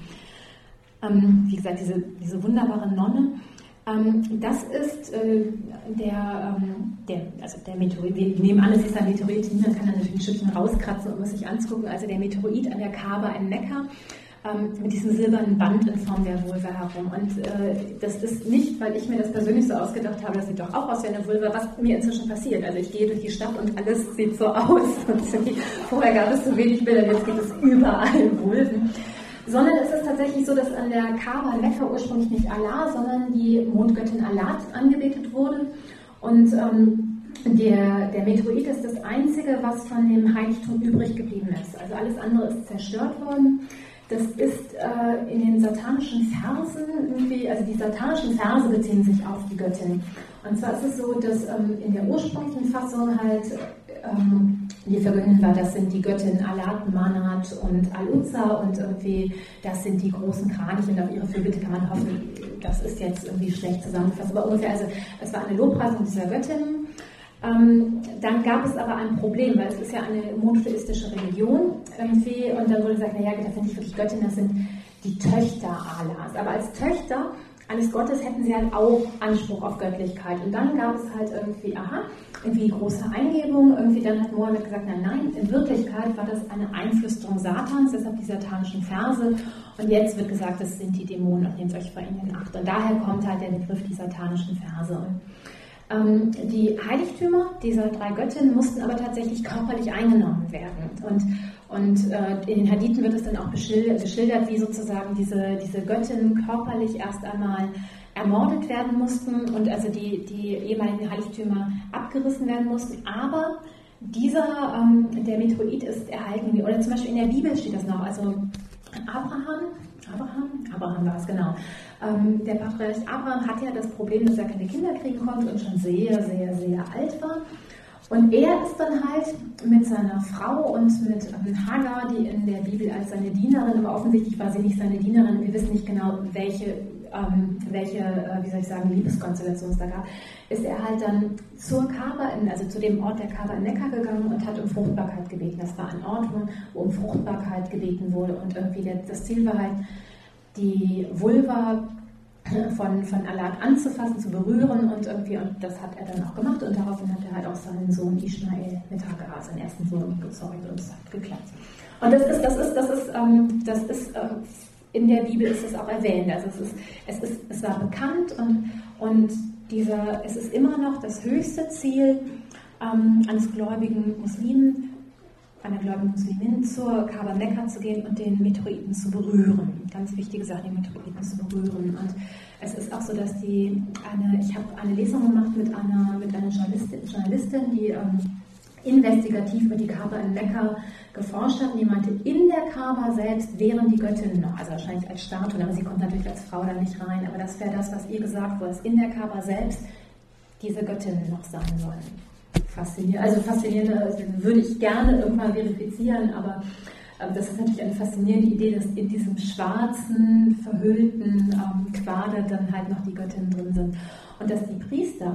Ähm, wie gesagt, diese, diese wunderbare Nonne. Ähm, das ist äh, der, ähm, der, also der Meteorit, wir nehmen an, es ist ein Meteorit, niemand kann da natürlich ein Stückchen rauskratzen, um es sich anzugucken, also der Meteorit an der Kaaba in Mekka, ähm, mit diesem silbernen Band in Form der Vulva herum. Und äh, das ist nicht, weil ich mir das persönlich so ausgedacht habe, das sieht doch auch aus wie eine Vulva, was mir inzwischen passiert. Also ich gehe durch die Stadt und alles sieht so aus. Und vorher gab es so wenig Bilder, jetzt gibt es überall Vulven. Sondern es ist tatsächlich so, dass an der Kaaba in Mekka ursprünglich nicht Allah, sondern die Mondgöttin Alat angebetet wurde. Und ähm, der, der Meteorit ist das Einzige, was von dem Heiligtum übrig geblieben ist. Also alles andere ist zerstört worden. Das ist äh, in den satanischen Versen irgendwie, also die satanischen Verse beziehen sich auf die Göttin. Und zwar ist es so, dass ähm, in der ursprünglichen Fassung halt ähm, die vergönnen war, das sind die Göttinnen Alat, Manat und Al-Uzza und irgendwie, das sind die großen Kraniche und auf ihre Fürbitte kann man hoffen, das ist jetzt irgendwie schlecht zusammengefasst, aber ungefähr, also es war eine Lobpreisung dieser Göttinnen. Ähm, dann gab es aber ein Problem, weil es ist ja eine monotheistische Religion irgendwie und dann wurde gesagt, naja, das sind nicht wirklich Göttinnen, das sind die Töchter Allahs, aber als Töchter eines Gottes hätten sie halt auch Anspruch auf Göttlichkeit. Und dann gab es halt irgendwie, aha, irgendwie große Eingebung. Irgendwie dann hat Mohammed gesagt, nein, nein, in Wirklichkeit war das eine Einflüsterung Satans, deshalb die satanischen Verse. Und jetzt wird gesagt, das sind die Dämonen, und nehmt euch vor ihnen in Acht. Und daher kommt halt der Begriff die satanischen Verse. Und, ähm, die Heiligtümer dieser drei Göttinnen mussten aber tatsächlich körperlich eingenommen werden. Und Und äh, in den Hadithen wird es dann auch beschildert, geschildert, wie sozusagen diese, diese Göttinnen körperlich erst einmal ermordet werden mussten und also die, die ehemaligen Heiligtümer abgerissen werden mussten. Aber dieser, ähm, der Meteorit ist erhalten, oder zum Beispiel in der Bibel steht das noch, also Abraham, Abraham, Abraham war es, genau. Ähm, der Patriarch Abraham hatte ja das Problem, dass er keine Kinder kriegen konnte und schon sehr, sehr, sehr alt war. Und er ist dann halt mit seiner Frau und mit Hagar, die in der Bibel als seine Dienerin, aber offensichtlich war sie nicht seine Dienerin, wir wissen nicht genau, welche, ähm, welche äh, wie soll ich sagen, Liebeskonstellation es da gab, ist er halt dann zur Kaaba, in, also zu dem Ort der Kaaba in Mekka gegangen und hat um Fruchtbarkeit gebeten. Das war ein Ort, wo um Fruchtbarkeit gebeten wurde und irgendwie der, das Ziel war halt, die Vulva von, von Alat anzufassen, zu berühren und irgendwie, und das hat er dann auch gemacht und daraufhin hat er halt auch seinen Sohn Ishmael mit Hagar, seinen ersten Sohn, gezeugt und es hat geklappt. Und das ist, das ist, das ist, ähm, das ist, äh, in der Bibel ist es auch erwähnt, also es ist, es ist, es war bekannt und, und dieser, es ist immer noch das höchste Ziel ähm, eines gläubigen Muslimen, einer gläubigen Muslimin zur Kaaba Mekka zu gehen und den Meteoriten zu berühren. Ganz wichtige Sache, den Meteoriten zu berühren. Und es ist auch so, dass die eine, ich habe eine Lesung gemacht mit einer, mit einer Journalistin, Journalistin die ähm, investigativ über die Kaaba in Mekka geforscht hat. Und die meinte, in der Kaaba selbst wären die Göttinnen noch, also wahrscheinlich als Statuen, aber sie kommt natürlich als Frau da nicht rein. Aber das wäre das, was ihr gesagt wurde, dass in der Kaaba selbst diese Göttinnen noch sein sollen. Faszinierend, also faszinierend, also würde ich gerne irgendwann verifizieren, aber äh, das ist natürlich eine faszinierende Idee, dass in diesem schwarzen, verhüllten ähm, Quader dann halt noch die Göttinnen drin sind. Und dass die Priester,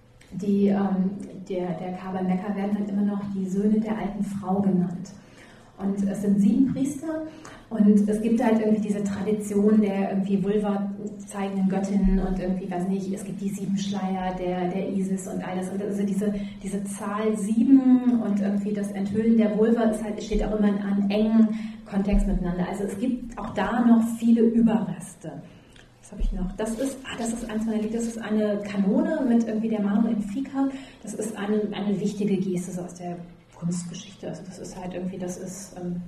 die ähm, der, der Kaaba Mekka werden halt immer noch die Söhne der alten Frau genannt. Und es sind sieben Priester und es gibt halt irgendwie diese Tradition der irgendwie Vulva zeigenden Göttinnen und irgendwie, weiß nicht, es gibt die sieben Schleier der, der Isis und alles. Und also diese, diese Zahl sieben und irgendwie das Enthüllen der Vulva ist halt, steht auch immer in einem engen Kontext miteinander. Also es gibt auch da noch viele Überreste. Was habe ich noch? Das ist, ah, das ist eins meiner Lieder, das ist eine Kanone mit irgendwie der Marmor im Fika. Das ist eine, eine wichtige Geste so aus der Kunstgeschichte. Also das ist halt irgendwie, das ist ähm,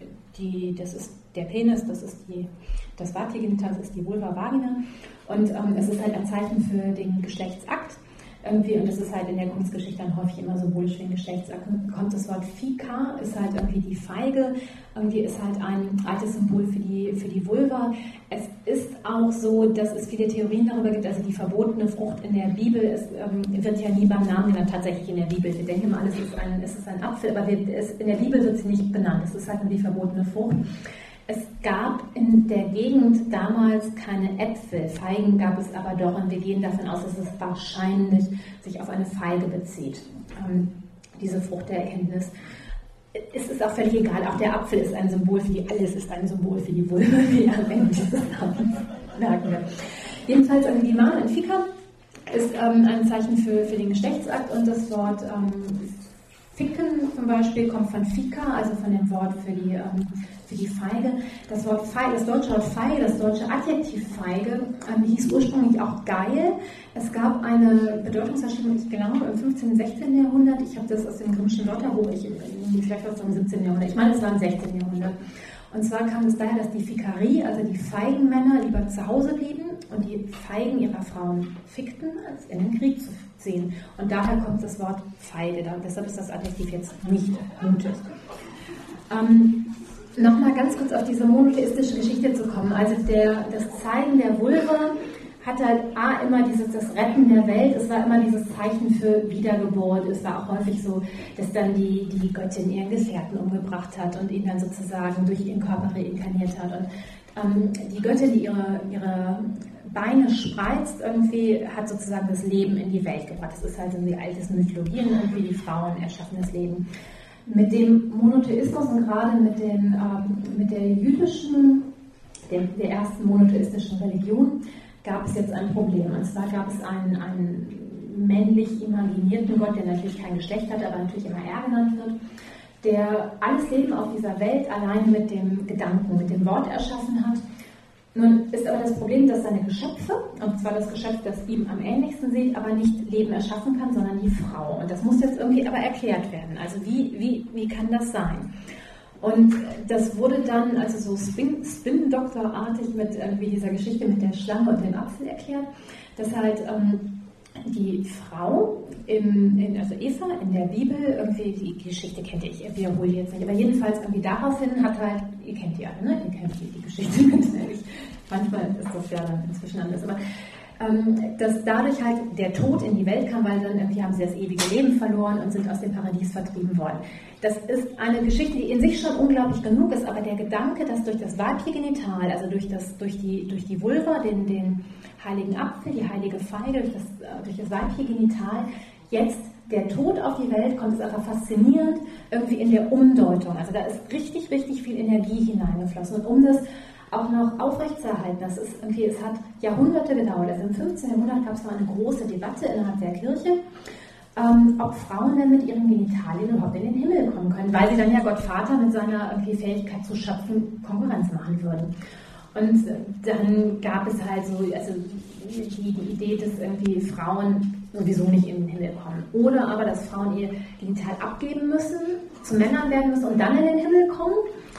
die, das ist der Penis, das ist die, das Vatigenital, das ist die Vulva Vagina und ähm, es ist halt ein Zeichen für den Geschlechtsakt. irgendwie, und das ist halt in der Kunstgeschichte dann häufig immer symbolisch wie ein Geschlechtsakt, kommt das Wort Fika, ist halt irgendwie die Feige, irgendwie ist halt ein altes Symbol für die, für die Vulva. Es ist auch so, dass es viele Theorien darüber gibt, also die verbotene Frucht in der Bibel, es ähm, wird ja nie beim Namen genannt, tatsächlich in der Bibel. Wir denken immer, alles ist ein, es ist ein Apfel, aber wir, es, in der Bibel wird sie nicht benannt, es ist halt nur die verbotene Frucht. Es gab in der Gegend damals keine Äpfel, Feigen gab es aber doch, und wir gehen davon aus, dass es wahrscheinlich sich auf eine Feige bezieht, ähm, diese Frucht der Erkenntnis. Es ist auch völlig egal, auch der Apfel ist ein Symbol für die, alles ist ein Symbol für die Vulva, wie am Ende dieses Namens merken wir. Jedenfalls, also die Man in Fika ist ähm, ein Zeichen für, für den Geschlechtsakt, und das Wort ähm, Ficken zum Beispiel kommt von Fika, also von dem Wort für die, ähm, für die Feige. Das Wort Feige, das deutsche Wort Feige, das deutsche Adjektiv Feige, ähm, hieß ursprünglich auch geil. Es gab eine Bedeutungsverschiebung, ich glaube, im fünfzehnten, sechzehnten Jahrhundert. Ich habe das aus dem Grimmschen Wörterbuch, ich, vielleicht war es im siebzehnten Jahrhundert, ich meine, es war im sechzehnten Jahrhundert. Und zwar kam es daher, dass die Fikarie, also die Feigenmänner, lieber zu Hause blieben und die Feigen ihrer Frauen fickten, als in den Krieg zu ziehen. Und daher kommt das Wort Feige. Deshalb ist das Adjektiv jetzt nicht mutig. Ähm, Nochmal ganz kurz auf diese monotheistische Geschichte zu kommen. Also der, das Zeigen der Vulva hat halt A, immer dieses, das Retten der Welt, es war immer dieses Zeichen für Wiedergeburt. Es war auch häufig so, dass dann die, die Göttin ihren Gefährten umgebracht hat und ihn dann sozusagen durch ihren Körper reinkarniert hat. Und ähm, die Göttin, die ihre, ihre Beine spreizt, irgendwie hat sozusagen das Leben in die Welt gebracht. Das ist halt in die alten Mythologien, irgendwie die Frauen erschaffen das Leben. Mit dem Monotheismus und gerade mit, den, ähm, mit der jüdischen, der, der ersten monotheistischen Religion, gab es jetzt ein Problem. Und zwar gab es einen, einen männlich imaginierten Gott, der natürlich kein Geschlecht hat, aber natürlich immer er genannt wird, der alles Leben auf dieser Welt allein mit dem Gedanken, mit dem Wort erschaffen hat. Nun ist aber das Problem, dass seine Geschöpfe, und zwar das Geschöpf, das ihm am ähnlichsten sieht, aber nicht Leben erschaffen kann, sondern die Frau. Und das muss jetzt irgendwie aber erklärt werden. Also wie, wie, wie kann das sein? Und das wurde dann also so Spin-Doktor-artig mit irgendwie dieser Geschichte mit der Schlange und dem Apfel erklärt, dass halt ähm, die Frau, im, in, also Eva in der Bibel, irgendwie, die, die Geschichte kennt ihr, ich wiederhole die jetzt nicht, aber jedenfalls irgendwie daraufhin hat halt, ihr kennt die alle, ne? Ihr kennt die, die Geschichte natürlich. Manchmal ist das ja dann inzwischen anders, aber ähm, dass dadurch halt der Tod in die Welt kam, weil dann irgendwie haben sie das ewige Leben verloren und sind aus dem Paradies vertrieben worden. Das ist eine Geschichte, die in sich schon unglaublich genug ist, aber der Gedanke, dass durch das weibliche Genital, also durch, das, durch, die, durch die Vulva, den, den heiligen Apfel, die heilige Feige, durch das, durch das weibliche Genital, jetzt der Tod auf die Welt kommt, ist einfach faszinierend, irgendwie in der Umdeutung. Also da ist richtig, richtig viel Energie hineingeflossen. Und um das auch noch aufrechtzuerhalten, das ist irgendwie, es hat Jahrhunderte gedauert. Also im fünfzehnten Jahrhundert gab es mal eine große Debatte innerhalb der Kirche, ähm, ob Frauen dann mit ihren Genitalien überhaupt in den Himmel kommen können, weil sie dann ja Gott Vater mit seiner irgendwie Fähigkeit zu schöpfen Konkurrenz machen würden. Und dann gab es halt so, also die, die Idee, dass irgendwie Frauen sowieso nicht in den Himmel kommen. Oder aber, dass Frauen ihr Genital abgeben müssen, zu Männern werden müssen und dann in den Himmel kommen.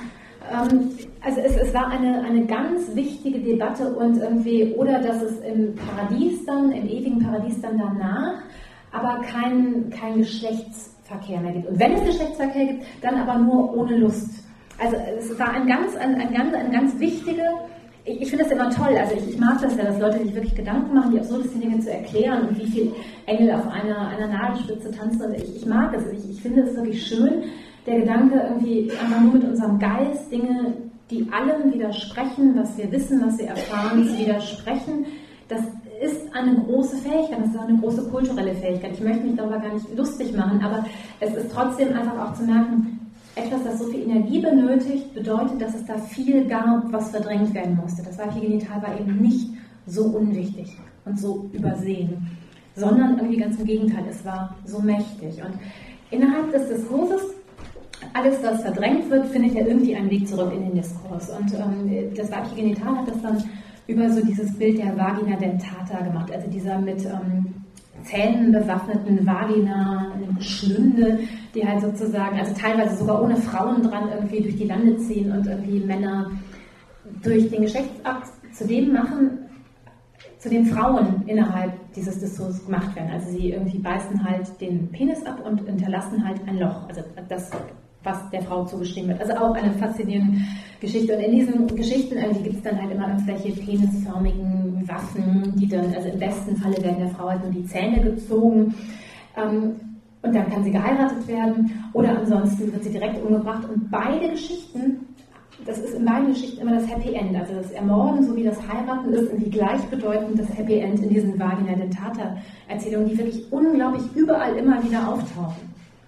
Ähm, also es, es war eine, eine ganz wichtige Debatte und irgendwie, oder dass es im Paradies dann, im ewigen Paradies dann danach, aber kein, kein Geschlechtsverkehr mehr gibt. Und wenn es Geschlechtsverkehr gibt, dann aber nur ohne Lust. Also es war ein ganz, ein, ein ganz, eine ganz wichtige, ich, ich finde das immer toll, also ich, ich mag das ja, dass Leute sich wirklich Gedanken machen, die absurdesten Dinge zu erklären und wie viele Engel auf einer, einer Nadelspitze tanzen. Und ich, ich mag es, ich, ich finde es wirklich schön, der Gedanke irgendwie einfach nur mit unserem Geist Dinge, die allem widersprechen, was wir wissen, was wir erfahren, zu widersprechen. Das ist eine große Fähigkeit, das ist auch eine große kulturelle Fähigkeit. Ich möchte mich darüber gar nicht lustig machen, aber es ist trotzdem einfach auch zu merken, etwas, das so viel Energie benötigt, bedeutet, dass es da viel gab, was verdrängt werden musste. Das weibliche Genital war eben nicht so unwichtig und so übersehen, sondern irgendwie ganz im Gegenteil, es war so mächtig. Und innerhalb des Diskurses, alles, was verdrängt wird, findet ja irgendwie einen Weg zurück in den Diskurs. Und ähm, das weibliche Genital hat das dann über so dieses Bild der Vagina dentata gemacht, also dieser mit ähm, Zähnen bewaffneten Vagina, eine Schlünde, die halt sozusagen, also teilweise sogar ohne Frauen dran irgendwie durch die Lande ziehen und irgendwie Männer durch den Geschlechtsakt zu dem machen, zu den Frauen innerhalb dieses Diskurses gemacht werden. Also sie irgendwie beißen halt den Penis ab und hinterlassen halt ein Loch, also das, was der Frau zugeschrieben wird. Also auch eine faszinierende Geschichte. Und in diesen Geschichten gibt es dann halt immer irgendwelche penisförmigen Waffen, die dann, also im besten Falle werden der Frau halt nur die Zähne gezogen. Ähm, und dann kann sie geheiratet werden oder ansonsten wird sie direkt umgebracht. Und beide Geschichten, das ist in beiden Geschichten immer das Happy End. Also das Ermorden sowie das Heiraten ist irgendwie gleichbedeutend das Happy End in diesen Vagina Dentata-Erzählungen, die wirklich unglaublich überall immer wieder auftauchen.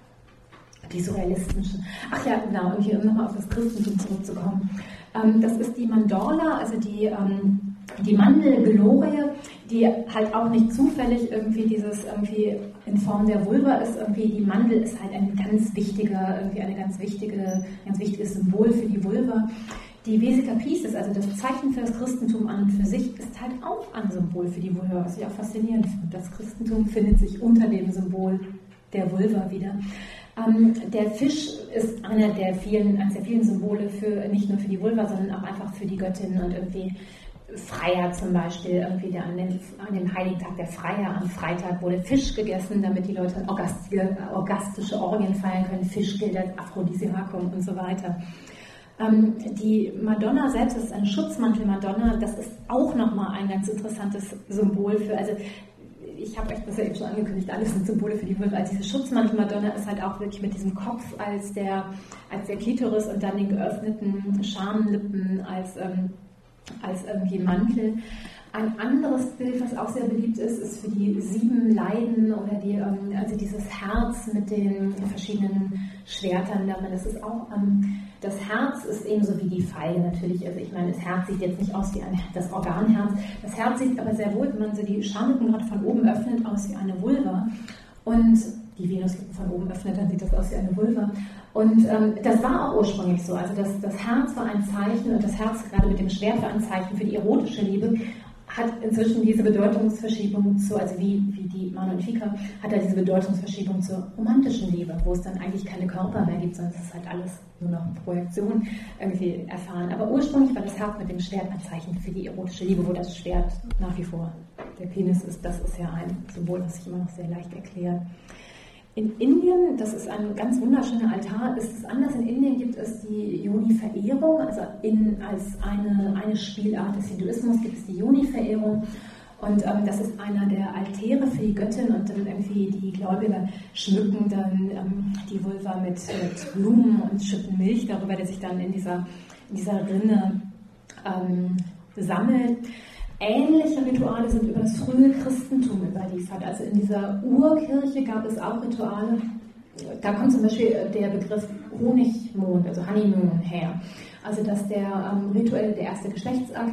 Die surrealistischen. Ach ja, genau, irgendwie, um nochmal auf das Christentum zurückzukommen. Ähm, das ist die Mandorla, also die, ähm, die Mandelglorie, die halt auch nicht zufällig irgendwie dieses irgendwie in Form der Vulva ist. Irgendwie die Mandel ist halt ein ganz wichtiger, irgendwie eine ganz wichtige, ganz wichtiges Symbol für die Vulva. Die Vesica Piscis, also das Zeichen für das Christentum an und für sich, ist halt auch ein Symbol für die Vulva, was ich auch faszinierend finde. Das Christentum findet sich unter dem Symbol der Vulva wieder. Ähm, der Fisch ist einer der vielen, eines der vielen Symbole für, nicht nur für die Vulva, sondern auch einfach für die Göttin und irgendwie Freier zum Beispiel, irgendwie der, an, den, an dem Heiligen Tag der Freier, am Freitag wurde Fisch gegessen, damit die Leute orgastische, orgastische Orgien feiern können. Fisch gilt als Aphrodisiakum und so weiter. Ähm, die Madonna selbst, das ist eine Schutzmantel-Madonna, das ist auch nochmal ein ganz interessantes Symbol für, also ich habe euch das ja eben schon angekündigt, alles sind Symbole für die Vulva. Also diese Schutzmantel-Madonna ist halt auch wirklich mit diesem Kopf als der, als der Klitoris und dann den geöffneten Schamlippen als, ähm, als irgendwie Mantel. Ein anderes Bild, was auch sehr beliebt ist, ist für die sieben Leiden oder die, ähm, also dieses Herz mit den verschiedenen Schwertern. Das ist auch, ähm, das Herz ist ebenso wie die Feige natürlich. Also ich meine, das Herz sieht jetzt nicht aus wie ein, das Organherz. Das Herz sieht aber sehr wohl, wenn man so die Schamlippen gerade von oben öffnet, aus wie eine Vulva. Und die Venuslippen von oben öffnet, dann sieht das aus wie eine Vulva. Und ähm, das war auch ursprünglich so. Also das, das Herz war ein Zeichen und das Herz gerade mit dem Schwert war ein Zeichen für die erotische Liebe. Hat inzwischen diese Bedeutungsverschiebung zu, also wie, wie die Magnifica, hat er diese Bedeutungsverschiebung zur romantischen Liebe, wo es dann eigentlich keine Körper mehr gibt, sondern es ist halt alles nur noch Projektion irgendwie erfahren. Aber ursprünglich war das Herz mit dem Schwert ein Zeichen für die erotische Liebe, wo das Schwert nach wie vor der Penis ist. Das ist ja ein Symbol, das sich immer noch sehr leicht erklärt. In Indien, das ist ein ganz wunderschöner Altar, ist es anders. In Indien gibt es die Yoni-Verehrung, also in, als eine, eine Spielart des Hinduismus gibt es die Yoni-Verehrung. Und ähm, das ist einer der Altäre für die Göttin und dann irgendwie die Gläubiger schmücken dann ähm, die Vulva mit, mit Blumen und schütten Milch darüber, der sich dann in dieser, in dieser Rinne ähm, sammelt. Ähnliche Rituale sind über das frühe Christentum überliefert. Also in dieser Urkirche gab es auch Rituale. Da kommt zum Beispiel der Begriff Honigmond, also Honeymoon her. Also dass der ähm, rituell der erste Geschlechtsakt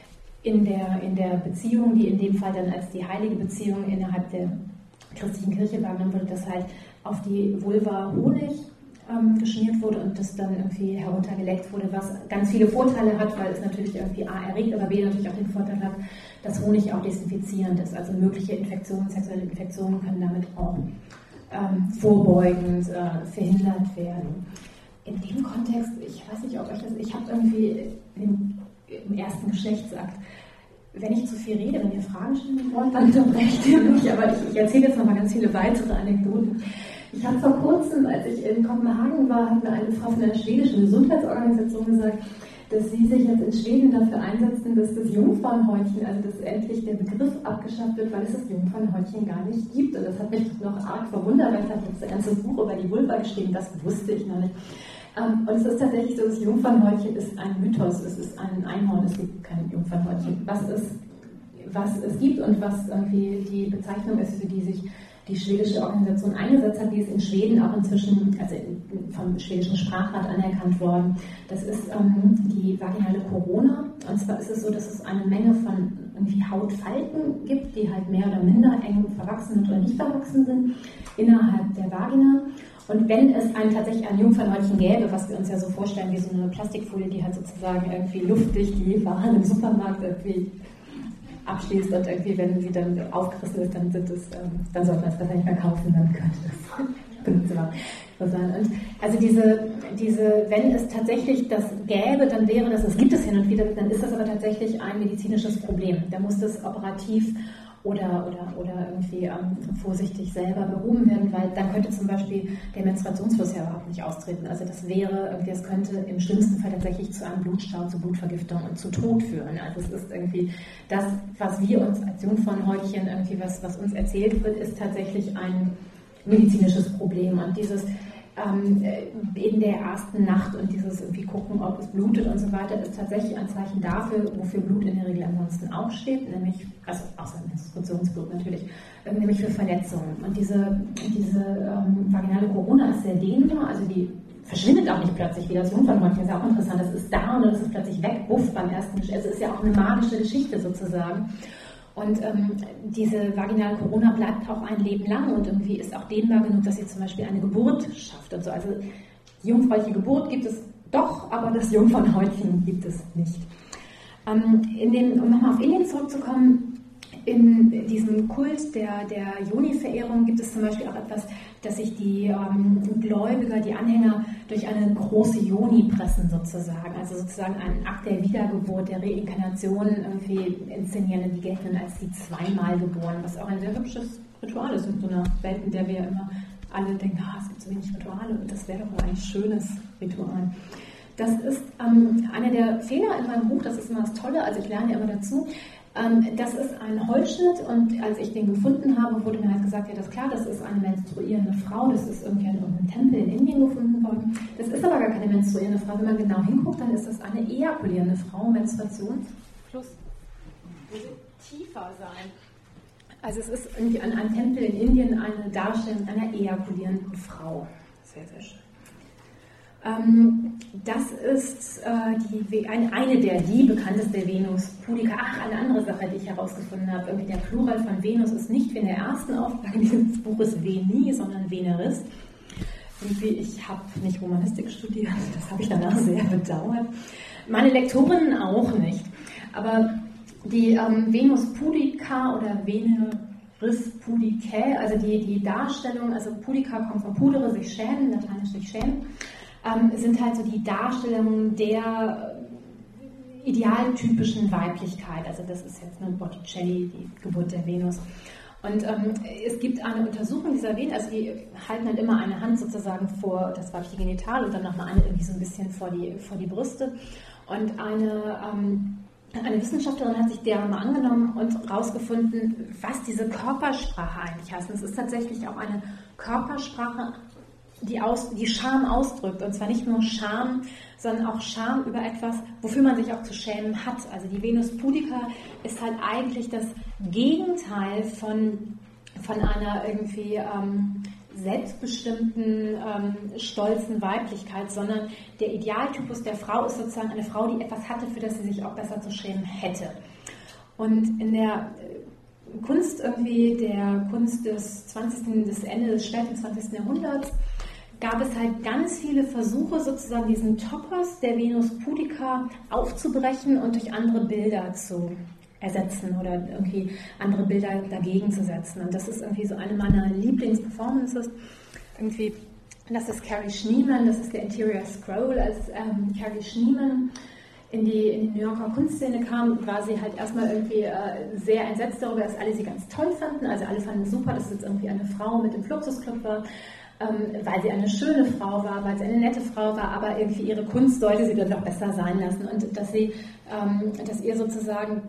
in der, in der Beziehung, die in dem Fall dann als die heilige Beziehung innerhalb der christlichen Kirche wahrgenommen wurde, dass halt auf die Vulva Honig ähm, geschmiert wurde und das dann irgendwie heruntergeleckt wurde, was ganz viele Vorteile hat, weil es natürlich irgendwie A erregt, aber B natürlich auch den Vorteil hat, dass Honig auch desinfizierend ist. Also mögliche Infektionen, sexuelle Infektionen können damit auch ähm, vorbeugend äh, verhindert werden. In dem Kontext, ich weiß nicht, ob euch das, ich habe irgendwie im, im ersten Geschlechtsakt, wenn ich zu viel rede, wenn ihr Fragen stellen wollt, dann unterbrecht ihr mich, aber ich, ich erzähle jetzt noch mal ganz viele weitere Anekdoten. Ich habe vor kurzem, als ich in Kopenhagen war, hat mir eine Frau von einer schwedischen Gesundheitsorganisation gesagt, dass sie sich jetzt in Schweden dafür einsetzen, dass das Jungfrauenhäutchen, also dass endlich der Begriff abgeschafft wird, weil es das Jungfrauenhäutchen gar nicht gibt. Und das hat mich noch arg verwundert, weil ich habe jetzt ein ganzes Buch über die Vulva geschrieben, das wusste ich noch nicht. Und es ist tatsächlich so, das Jungfrauenhäutchen ist ein Mythos, es ist ein Einhorn, es gibt kein Jungfrauenhäutchen. Was es, was es gibt und was irgendwie die Bezeichnung ist, für die sich die schwedische Organisation eingesetzt hat, die ist in Schweden auch inzwischen, also vom schwedischen Sprachrat anerkannt worden. Das ist ähm, die vaginale Corona. Und zwar ist es so, dass es eine Menge von irgendwie Hautfalten gibt, die halt mehr oder minder eng verwachsen oder nicht verwachsen sind innerhalb der Vagina. Und wenn es ein, tatsächlich ein Jungfernhäutchen gäbe, was wir uns ja so vorstellen, wie so eine Plastikfolie, die halt sozusagen irgendwie luftdicht die Waren im Supermarkt irgendwie abschließt und irgendwie, wenn sie dann aufgerissen ist, dann, sind es, ähm, dann sollte man es besser nicht mehr kaufen, dann könnte das Benutzernamen. Und also diese, diese, wenn es tatsächlich das gäbe, dann wäre das, es gibt es hin und wieder, dann ist das aber tatsächlich ein medizinisches Problem. Da muss das operativ oder, oder, oder irgendwie ähm, vorsichtig selber behoben werden, weil dann könnte zum Beispiel der Menstruationsfluss ja überhaupt nicht austreten. Also das wäre, irgendwie, das könnte im schlimmsten Fall tatsächlich zu einem Blutstau, zu Blutvergiftung und zu Tod führen. Also es ist irgendwie das, was wir uns als Jungfrauenhäutchen irgendwie, was, was uns erzählt wird, ist tatsächlich ein medizinisches Problem. Und dieses ähm, in der ersten Nacht und dieses irgendwie gucken, ob es blutet und so weiter, ist tatsächlich ein Zeichen dafür, wofür Blut in der Regel ansonsten auch steht, nämlich, also außer Menstruationsblut natürlich, äh, nämlich für Verletzungen. Und diese, diese ähm, vaginale Corona ist sehr dehnbar, also die verschwindet auch nicht plötzlich wieder. Das Jungfernhäutchen ist ja auch interessant, das ist da und das ist plötzlich weg, buff, beim ersten Gespräch. Also es ist ja auch eine magische Geschichte sozusagen. Und ähm, diese vaginale Corona bleibt auch ein Leben lang und irgendwie ist auch dehnbar genug, dass sie zum Beispiel eine Geburt schafft und so. Also die jungfräuliche Geburt gibt es doch, aber das Jungfernhäutchen gibt es nicht. Ähm, in den, um nochmal auf Indien zurückzukommen, in diesem Kult der, der Yoni-Verehrung gibt es zum Beispiel auch etwas, dass sich die ähm, Gläubiger, die Anhänger durch eine große Yoni pressen sozusagen, also sozusagen einen Akt der Wiedergeburt, der Reinkarnation irgendwie inszenieren, die gelten als die zweimal geboren, was auch ein sehr hübsches Ritual ist in so einer Welt, in der wir immer alle denken, ah, es gibt so wenig Rituale und das wäre doch eigentlich ein schönes Ritual. Das ist ähm, einer der Fehler in meinem Buch, das ist immer das Tolle, also ich lerne ja immer dazu. Ähm, das ist ein Holzschnitt und als ich den gefunden habe, wurde mir halt gesagt, ja, das ist klar, das ist eine menstruierende Frau, das ist irgendwie in irgendeinem Tempel in Indien gefunden worden. Das ist aber gar keine menstruierende Frau. Wenn man genau hinguckt, dann ist das eine ejakulierende Frau. Menstruationsfluss würde tiefer sein. Also es ist irgendwie an einem Tempel in Indien eine Darstellung einer ejakulierenden Frau. Sehr, sehr schön. Ähm, das ist äh, die, eine, eine der, die bekannteste Venus Pudica. Ach, eine andere Sache, die ich herausgefunden habe. Irgendwie der Plural von Venus ist nicht wie in der ersten Auflage dieses Buches Veni, sondern Veneris. Irgendwie, ich habe nicht Romanistik studiert, das habe ich danach sehr bedauert. Meine Lektorinnen auch nicht. Aber die ähm, Venus Pudica oder Veneris Pudicae, also die, die Darstellung, also Pudica kommt von pudere, sich schämen, lateinisch sich schämen, ähm, sind halt so die Darstellungen der idealtypischen Weiblichkeit. Also das ist jetzt eine Botticelli, die Geburt der Venus. Und ähm, es gibt eine Untersuchung dieser Venus, also die halten dann immer eine Hand sozusagen vor das weibliche Genital und dann nochmal eine irgendwie so ein bisschen vor die, vor die Brüste. Und eine, ähm, eine Wissenschaftlerin hat sich der mal angenommen und herausgefunden, was diese Körpersprache eigentlich heißt. Und es ist tatsächlich auch eine Körpersprache, die, aus, die Scham ausdrückt. Und zwar nicht nur Scham, sondern auch Scham über etwas, wofür man sich auch zu schämen hat. Also die Venus Pudica ist halt eigentlich das Gegenteil von, von einer irgendwie ähm, selbstbestimmten, ähm, stolzen Weiblichkeit, sondern der Idealtypus der Frau ist sozusagen eine Frau, die etwas hatte, für das sie sich auch besser zu schämen hätte. Und in der Kunst irgendwie, der Kunst des zwanzigsten, des Ende des späten zwanzigsten Jahrhunderts, gab es halt ganz viele Versuche, sozusagen diesen Topos der Venus Pudica aufzubrechen und durch andere Bilder zu ersetzen oder irgendwie andere Bilder dagegen zu setzen. Und das ist irgendwie so eine meiner Lieblingsperformances. Irgendwie, das ist Carrie Schneeman, das ist der Interior Scroll. Als ähm, Carrie Schneeman in die, in die New Yorker Kunstszene kam, war sie halt erstmal irgendwie äh, sehr entsetzt darüber, dass alle sie ganz toll fanden. Also alle fanden es super, dass jetzt irgendwie eine Frau mit dem Fluxusclub war. Ähm, weil sie eine schöne Frau war, weil sie eine nette Frau war, aber irgendwie ihre Kunst sollte sie dann doch besser sein lassen und dass sie, ähm, dass ihr sozusagen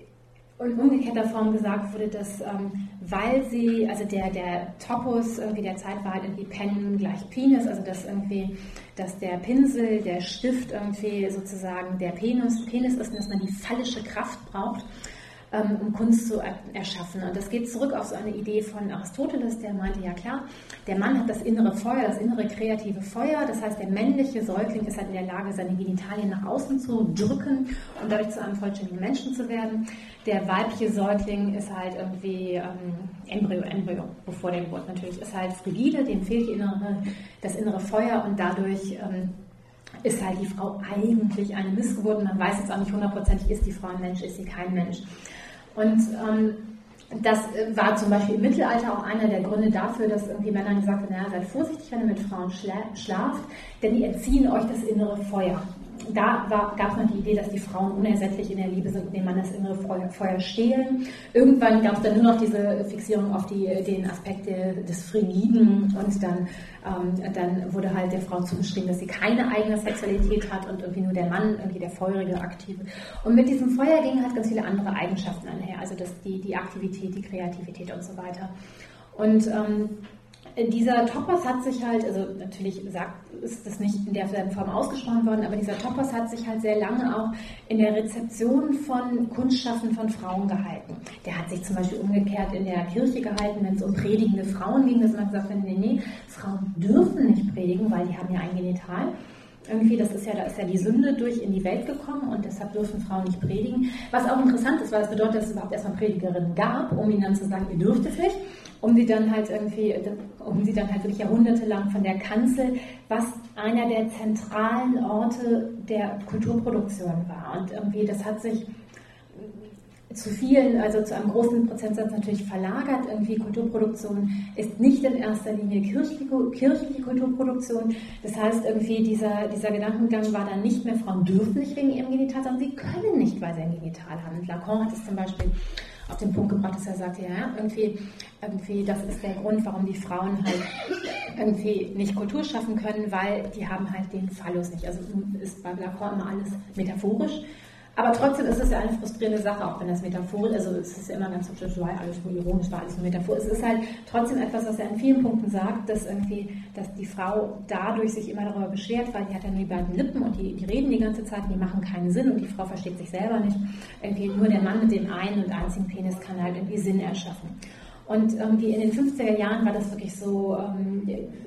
in umgekehrter Form gesagt wurde, dass ähm, weil sie, also der, der Topos irgendwie der Zeit war halt irgendwie Pen gleich Penis, also dass irgendwie, dass der Pinsel, der Stift irgendwie sozusagen der Penis, Penis ist und dass man die phallische Kraft braucht, um Kunst zu erschaffen. Und das geht zurück auf so eine Idee von Aristoteles, der meinte, ja klar, der Mann hat das innere Feuer, das innere kreative Feuer, das heißt, der männliche Säugling ist halt in der Lage, seine Genitalien nach außen zu drücken und dadurch zu einem vollständigen Menschen zu werden. Der weibliche Säugling ist halt irgendwie ähm, Embryo, Embryo, bevor der Geburt natürlich, ist halt frigide, dem fehlt die innere, das innere Feuer und dadurch ähm, ist halt die Frau eigentlich eine Missgeburt und man weiß jetzt auch nicht hundertprozentig, ist die Frau ein Mensch, ist sie kein Mensch. Und ähm, Das war zum Beispiel im Mittelalter auch einer der Gründe dafür, dass irgendwie Männer gesagt haben, naja, seid vorsichtig, wenn ihr mit Frauen schla- schlaft, denn die entziehen euch das innere Feuer. Da gab es noch die Idee, dass die Frauen unersättlich in der Liebe sind und dem Mann das innere Feuer, Feuer stehlen. Irgendwann gab es dann nur noch diese Fixierung auf die, den Aspekt des Fremiden und dann, ähm, dann wurde halt der Frau zugeschrieben, dass sie keine eigene Sexualität hat und irgendwie nur der Mann, irgendwie der feurige, aktive. Und mit diesem Feuer gingen halt ganz viele andere Eigenschaften einher, also das, die, die Aktivität, die Kreativität und so weiter. Und ähm, dieser Topos hat sich halt, also natürlich sagt, ist das nicht in der Form ausgesprochen worden, aber dieser Topos hat sich halt sehr lange auch in der Rezeption von Kunstschaffen von Frauen gehalten. Der hat sich zum Beispiel umgekehrt in der Kirche gehalten, wenn es um predigende Frauen ging, dass man gesagt hat, nee, nee, Frauen dürfen nicht predigen, weil die haben ja ein Genital. Irgendwie, das ist ja, da ist ja die Sünde durch in die Welt gekommen und deshalb dürfen Frauen nicht predigen. Was auch interessant ist, weil es bedeutet, dass es überhaupt erstmal Predigerinnen gab, um ihnen dann zu sagen, ihr dürft es nicht. Um sie dann halt irgendwie, um sie dann halt wirklich jahrhundertelang von der Kanzel, was einer der zentralen Orte der Kulturproduktion war. Und irgendwie, das hat sich zu vielen, also zu einem großen Prozentsatz natürlich verlagert. Irgendwie Kulturproduktion ist nicht in erster Linie kirchliche, kirchliche Kulturproduktion. Das heißt, irgendwie dieser, dieser Gedankengang war dann nicht mehr, Frauen dürfen nicht wegen ihrem Genital, sondern sie können nicht, weil sie ein Genital haben. Lacan hat es zum Beispiel auf den Punkt gebracht, dass er sagte, ja, irgendwie, irgendwie, das ist der Grund, warum die Frauen halt irgendwie nicht Kultur schaffen können, weil die haben halt den Phallus nicht. Also ist bei Lacan immer alles metaphorisch. Aber trotzdem ist es ja eine frustrierende Sache, auch wenn das metaphorisch, also es ist ja immer ganz hübsch, war alles nur ironisch, war alles nur Metaphor. Es ist halt trotzdem etwas, was er in vielen Punkten sagt, dass irgendwie, dass die Frau dadurch sich immer darüber beschwert, weil die hat ja nur die beiden Lippen und die, die reden die ganze Zeit, die machen keinen Sinn und die Frau versteht sich selber nicht. Irgendwie nur der Mann mit dem einen und einzigen Penis kann halt irgendwie Sinn erschaffen. Und irgendwie in den fünfziger Jahren war das wirklich so, ähm,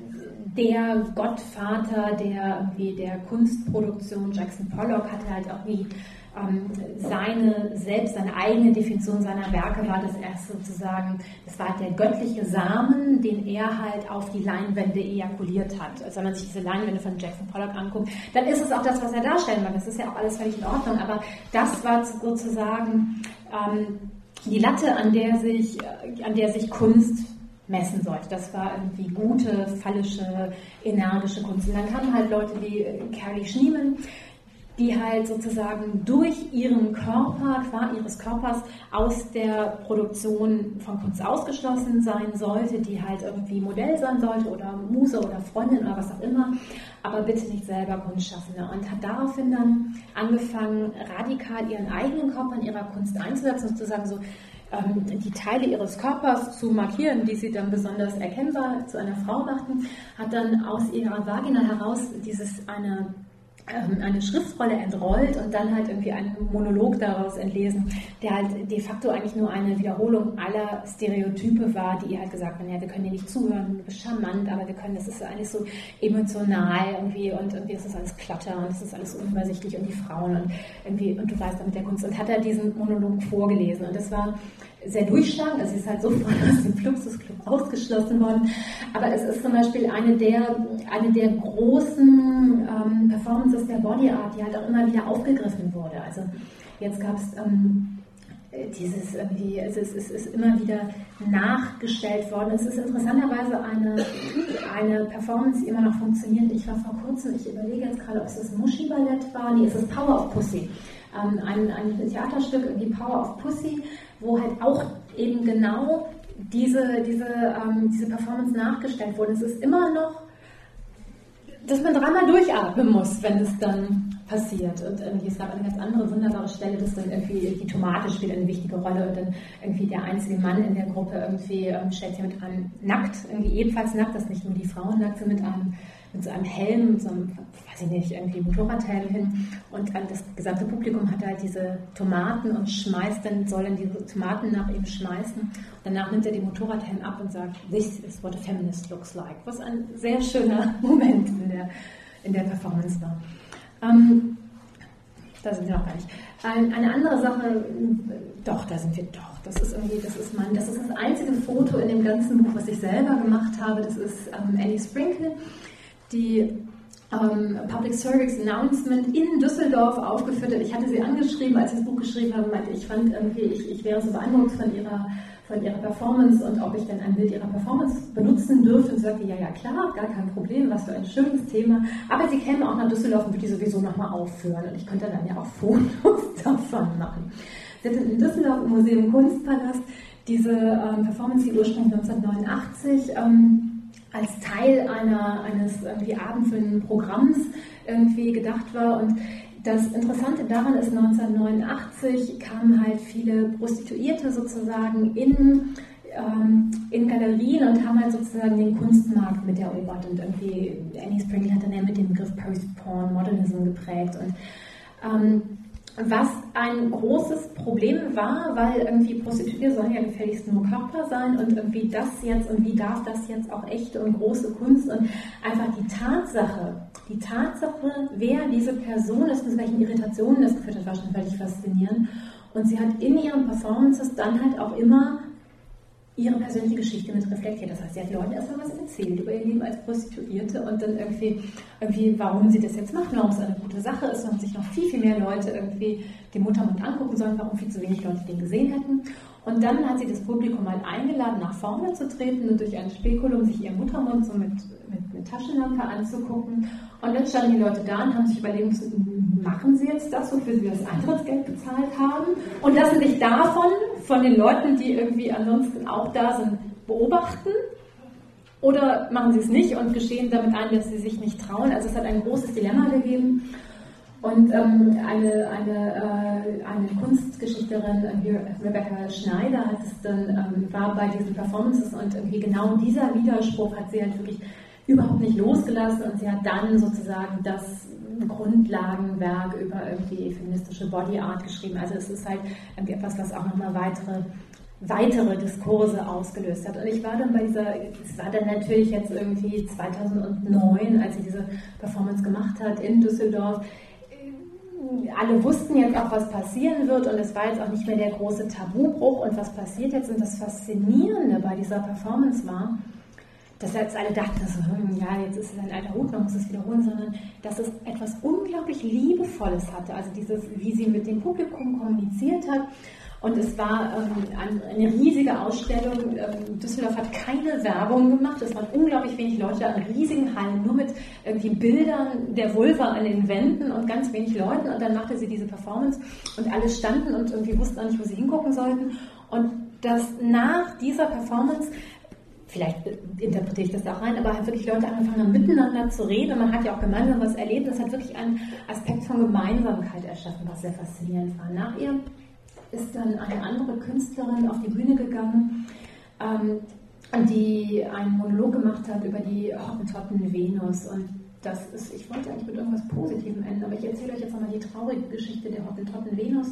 der Gottvater der, irgendwie der Kunstproduktion, Jackson Pollock, hatte halt auch nie ähm, seine, selbst seine eigene Definition seiner Werke war das erst sozusagen, das war halt der göttliche Samen, den er halt auf die Leinwände ejakuliert hat. Also wenn man sich diese Leinwände von Jackson Pollock anguckt, dann ist es auch das, was er darstellen will. Das ist ja auch alles völlig in Ordnung, aber das war sozusagen ähm, die Latte, an der sich, an der sich Kunst messen sollte. Das war irgendwie gute, phallische, energische Kunst. Und dann kamen halt Leute wie Carrie Schneeman, die halt sozusagen durch ihren Körper, qua ihres Körpers aus der Produktion von Kunst ausgeschlossen sein sollte, die halt irgendwie Modell sein sollte oder Muse oder Freundin oder was auch immer, aber bitte nicht selber Kunstschaffende. Und hat daraufhin dann angefangen, radikal ihren eigenen Körper in ihrer Kunst einzusetzen und zu sagen, so, die Teile ihres Körpers zu markieren, die sie dann besonders erkennbar zu einer Frau machten, hat dann aus ihrer Vagina heraus dieses eine eine Schriftrolle entrollt und dann halt irgendwie einen Monolog daraus entlesen, der halt de facto eigentlich nur eine Wiederholung aller Stereotype war, die ihr halt gesagt haben, ja, wir können dir nicht zuhören, du bist charmant, aber wir können, das ist eigentlich so emotional irgendwie und irgendwie ist das alles Klatter und es ist alles unübersichtlich und die Frauen und irgendwie, und du weißt damit der Kunst, und hat er diesen Monolog vorgelesen und das war sehr durchschlagend, also sie ist halt sofort aus dem Fluxusclub ausgeschlossen worden, aber es ist zum Beispiel eine der, eine der großen ähm, Performances der Body Art, die halt auch immer wieder aufgegriffen wurde. Also jetzt gab es ähm, dieses irgendwie, also es ist, ist immer wieder nachgestellt worden. Es ist interessanterweise eine, eine Performance, die immer noch funktioniert. Ich war vor kurzem, ich überlege jetzt gerade, ob es das Muschi-Ballett war, nee, es ist Power of Pussy. Ähm, ein, ein Theaterstück, irgendwie Power of Pussy, wo halt auch eben genau diese, diese, ähm, diese Performance nachgestellt wurde. Es ist immer noch, dass man dreimal durchatmen muss, wenn es dann passiert. Und irgendwie, es gab eine ganz andere wunderbare Stelle, dass dann irgendwie die Tomate spielt eine wichtige Rolle und dann irgendwie der einzige Mann in der Gruppe irgendwie ähm, stellt sich mit einem nackt, irgendwie ebenfalls nackt, dass nicht nur die Frauen nackt sind, mit einem mit so einem Helm, mit so einem, weiß ich nicht, irgendwie Motorradhelm hin und das gesamte Publikum hat halt diese Tomaten und schmeißt dann, soll dann diese Tomaten nach ihm schmeißen. Und danach nimmt er den Motorradhelm ab und sagt, this is what a feminist looks like. Was ein sehr schöner Moment in der, in der Performance war. Ähm, da sind wir noch gar nicht. Ein, eine andere Sache, doch, da sind wir doch. Das ist irgendwie, das ist mein, das ist das einzige Foto in dem ganzen Buch, was ich selber gemacht habe. Das ist ähm, Annie Sprinkle, die ähm, Public Service Announcement in Düsseldorf aufgeführt hat. Ich hatte sie angeschrieben, als ich das Buch geschrieben habe, meinte, ich fand irgendwie, ich, ich wäre so beeindruckt von ihrer, von ihrer Performance und ob ich dann ein Bild ihrer Performance benutzen dürfte. Und sie sagte, ja, ja, klar, gar kein Problem, was für ein schönes Thema. Aber sie käme auch nach Düsseldorf und würde die sowieso nochmal aufführen. Und ich könnte dann ja auch Fotos davon machen. Sie hatte in Düsseldorf im Museum Kunstpalast diese ähm, Performance, die ursprünglich neunzehnhundertneunundachtzig ähm, als Teil einer, eines irgendwie abendfüllenden Programms irgendwie gedacht war. Und das Interessante daran ist, neunzehnhundertneunundachtzig kamen halt viele Prostituierte sozusagen in, ähm, in Galerien und haben halt sozusagen den Kunstmarkt mit erobert. Und irgendwie Annie Springle hat dann ja mit dem Begriff Post-Porn Modernism geprägt. Und ähm, was ein großes Problem war, weil irgendwie Prostituierte sollen ja gefälligst nur Körper sein und irgendwie das jetzt und wie darf das jetzt auch echte und große Kunst und einfach die Tatsache, die Tatsache, wer diese Person ist, mit welchen Irritationen das geführt hat, war schon völlig faszinierend. Und sie hat in ihren Performances dann halt auch immer ihre persönliche Geschichte mit reflektiert. Das heißt, sie hat Leuten erstmal was erzählt über ihr Leben als Prostituierte und dann irgendwie, irgendwie, warum sie das jetzt macht, warum es eine gute Sache ist, warum sich noch viel, viel mehr Leute irgendwie den Muttermund angucken sollen, warum viel zu wenig Leute den gesehen hätten. Und dann hat sie das Publikum mal eingeladen, nach vorne zu treten und durch ein Spekulum sich ihren Muttermund so mit, mit, mit Taschenlampe anzugucken. Und dann standen die Leute da und haben sich überlegt, machen sie jetzt das, wofür sie das Eintrittsgeld bezahlt haben? Und lassen sich davon, von den Leuten, die irgendwie ansonsten auch da sind, beobachten? Oder machen sie es nicht und gestehen damit ein, dass sie sich nicht trauen? Also es hat ein großes Dilemma gegeben. Und ähm, eine, eine, äh, eine Kunstgeschichterin, äh, Rebecca Schneider, hat es dann, ähm, war bei diesen Performances und irgendwie genau dieser Widerspruch hat sie halt wirklich überhaupt nicht losgelassen und sie hat dann sozusagen das Grundlagenwerk über irgendwie feministische Body Art geschrieben. Also es ist halt irgendwie etwas, was auch nochmal weitere weitere Diskurse ausgelöst hat. Und ich war dann bei dieser, es war dann natürlich jetzt irgendwie zweitausendneun, als sie diese Performance gemacht hat in Düsseldorf. Alle wussten jetzt auch, was passieren wird und es war jetzt auch nicht mehr der große Tabubruch und was passiert jetzt. Und das Faszinierende bei dieser Performance war, dass jetzt alle dachten, so, hm, ja, jetzt ist es ein alter Hut, man muss es wiederholen, sondern dass es etwas unglaublich Liebevolles hatte. Also dieses, wie sie mit dem Publikum kommuniziert hat. Und es war ähm, eine riesige Ausstellung. Ähm, Düsseldorf hat keine Werbung gemacht. Es waren unglaublich wenig Leute an riesigen Hallen, nur mit irgendwie Bildern der Vulva an den Wänden und ganz wenig Leuten. Und dann machte sie diese Performance und alle standen und irgendwie wussten auch nicht, wo sie hingucken sollten. Und dass nach dieser Performance, vielleicht interpretiere ich das da auch rein, aber halt wirklich Leute angefangen haben, miteinander zu reden. Und man hat ja auch gemeinsam was erlebt. Das hat wirklich einen Aspekt von Gemeinsamkeit erschaffen, was sehr faszinierend war. Nach ihr ist dann eine andere Künstlerin auf die Bühne gegangen, ähm, die einen Monolog gemacht hat über die Hottentotten Venus. Und das ist, ich wollte eigentlich mit irgendwas Positivem enden, aber ich erzähle euch jetzt nochmal die traurige Geschichte der Hottentotten Venus.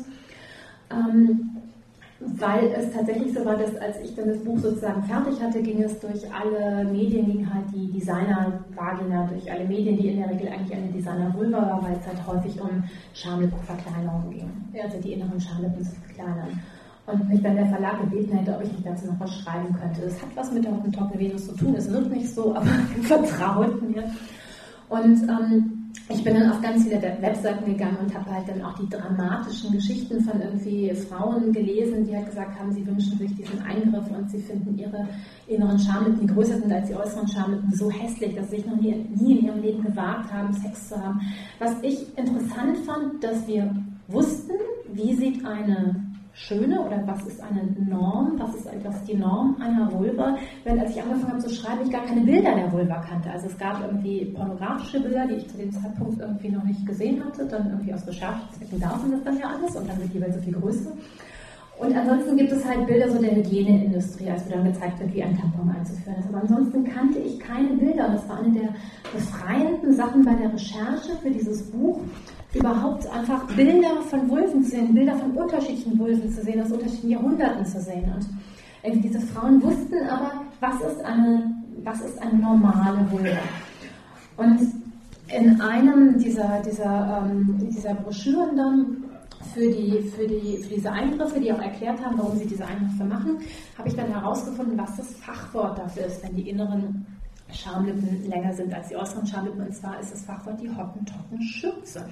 Ähm, weil es tatsächlich so war, dass als ich dann das Buch sozusagen fertig hatte, ging es durch alle Medien, ging halt die Designer-Vagina, durch alle Medien, die in der Regel eigentlich eine Designer-Vulva war, weil es halt häufig um Schamlippenverkleinerung ging, also die inneren Schamlippen zu verkleinern. Und mich dann der Verlag gebeten hätte, ob ich nicht dazu noch was schreiben könnte. Das hat was mit der Hottentotten Venus zu tun, es wird nicht so, aber vertraut mir. Und ähm, ich bin dann auf ganz viele Webseiten gegangen und habe halt dann auch die dramatischen Geschichten von irgendwie Frauen gelesen, die halt gesagt haben, sie wünschen sich diesen Eingriff und sie finden ihre inneren Schamlippen, die größer sind als die äußeren Schamlippen, so hässlich, dass sie sich noch nie, nie in ihrem Leben gewagt haben, Sex zu haben. Was ich interessant fand, dass wir wussten, wie sieht eine schöne oder was ist eine Norm, was ist etwas die Norm einer Vulva, wenn als ich angefangen habe zu schreiben, ich gar keine Bilder der Vulva kannte. Also es gab irgendwie pornografische Bilder, die ich zu dem Zeitpunkt irgendwie noch nicht gesehen hatte, dann irgendwie aus Recherchezwecken darf man das dann ja alles und dann wird jeweils so viel größer. Und ansonsten gibt es halt Bilder so der Hygieneindustrie, als mir dann gezeigt wird, wie ein Tampon einzuführen ist. Aber ansonsten kannte ich keine Bilder und das war eine der befreienden Sachen bei der Recherche für dieses Buch, überhaupt einfach Bilder von Vulven zu sehen, Bilder von unterschiedlichen Vulven zu sehen, aus unterschiedlichen Jahrhunderten zu sehen. Und irgendwie diese Frauen wussten aber, was ist eine, was ist eine normale Vulva. Und in einem dieser, dieser, ähm, dieser Broschüren dann, Für, die, für, die, für diese Eingriffe, die auch erklärt haben, warum sie diese Eingriffe machen, habe ich dann herausgefunden, was das Fachwort dafür ist, wenn die inneren Schamlippen länger sind als die äußeren Schamlippen. Und zwar ist das Fachwort die Hottentottenschürze.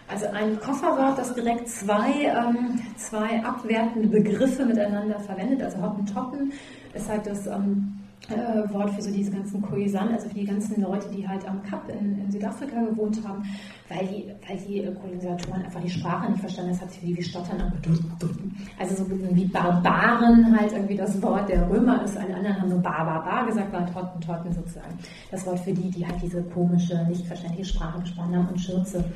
Also ein Kofferwort, das direkt zwei, ähm, zwei abwertende Begriffe miteinander verwendet. Also Hottentotten ist halt das ähm, äh, Wort für so diese ganzen Khoisan, also für die ganzen Leute, die halt am Kap in, in Südafrika gewohnt haben, weil die, weil die Kolonisatoren einfach die Sprache nicht verstanden haben. Das hat sich für die wie Stottern angehört. Also so wie Barbaren halt irgendwie das Wort der Römer ist. Alle anderen haben so Bar, Bar, Bar gesagt, war halt Hottentotten sozusagen. Das Wort für die, die halt diese komische, nicht verständliche Sprache gesprochen haben und Schürze.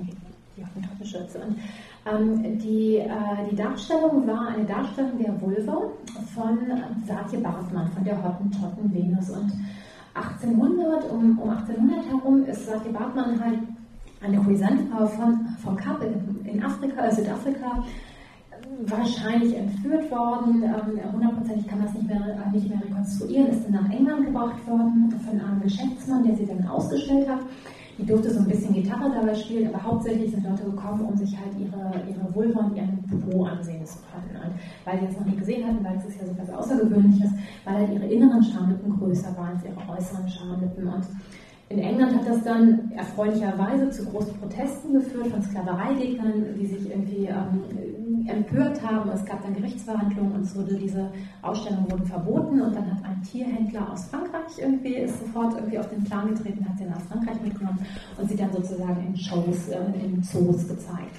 Die Hottentottenschürze. Und ähm, die, äh, die Darstellung war eine Darstellung der Vulva von Saartje Baartman, von der Hottentotten-Venus. Und achtzehnhundert, um, um achtzehnhundert herum ist Saartje Baartman halt eine Khoisan-Frau von, von Kap in, in Afrika, äh, Südafrika, wahrscheinlich entführt worden. Hundertprozentig ähm, kann man das nicht mehr, äh, nicht mehr rekonstruieren, ist dann nach England gebracht worden von einem Geschäftsmann, der sie dann ausgestellt hat. Die durfte so ein bisschen Gitarre dabei spielen, aber hauptsächlich sind Leute gekommen, um sich halt ihre, ihre Vulva und ihren Po ansehen zu können. Und weil sie das noch nie gesehen hatten, weil es ja so etwas Außergewöhnliches, weil halt ihre inneren Schamlippen größer waren als ihre äußeren Schamlippen. Und in England hat das dann erfreulicherweise zu großen Protesten geführt von Sklavereigegnern, die sich irgendwie ähm, empört haben. Es gab dann Gerichtsverhandlungen und es wurde, diese Ausstellungen wurden verboten und dann hat ein Tierhändler aus Frankreich irgendwie, ist sofort irgendwie auf den Plan getreten, hat sie nach Frankreich mitgenommen und sie dann sozusagen in Shows, äh, in Zoos gezeigt.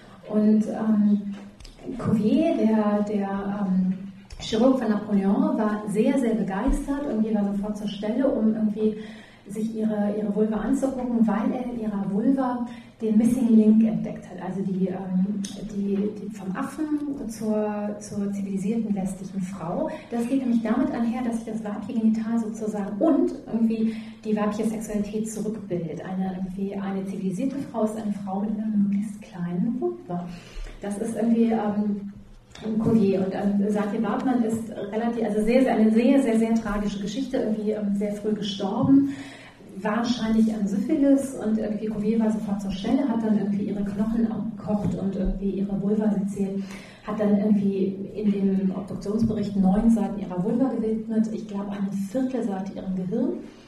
Und ähm, Cuvier, der, der ähm, Chirurg von Napoleon, war sehr, sehr begeistert und war sofort zur Stelle, um irgendwie sich ihre, ihre Vulva anzugucken, weil er in ihrer Vulva den Missing Link entdeckt hat, also die, ähm, die, die vom Affen zur, zur zivilisierten westlichen Frau. Das geht nämlich damit einher, dass sich das weibliche Genital sozusagen und irgendwie die weibliche Sexualität zurückbildet. Eine, irgendwie eine zivilisierte Frau ist eine Frau mit einer möglichst kleinen Vulva. Das ist irgendwie ähm, Cuvier. Und ähm, Saartje Baartman ist relativ, also sehr, sehr, eine sehr, sehr, sehr tragische Geschichte, irgendwie ähm, sehr früh gestorben, wahrscheinlich an Syphilis, und irgendwie Cuvier war sofort zur Stelle, hat dann irgendwie ihre Knochen gekocht und irgendwie ihre Vulva seziert, hat dann irgendwie in dem Obduktionsbericht neun Seiten ihrer Vulva gewidmet, ich glaube eine Viertelseite ihrem Gehirn.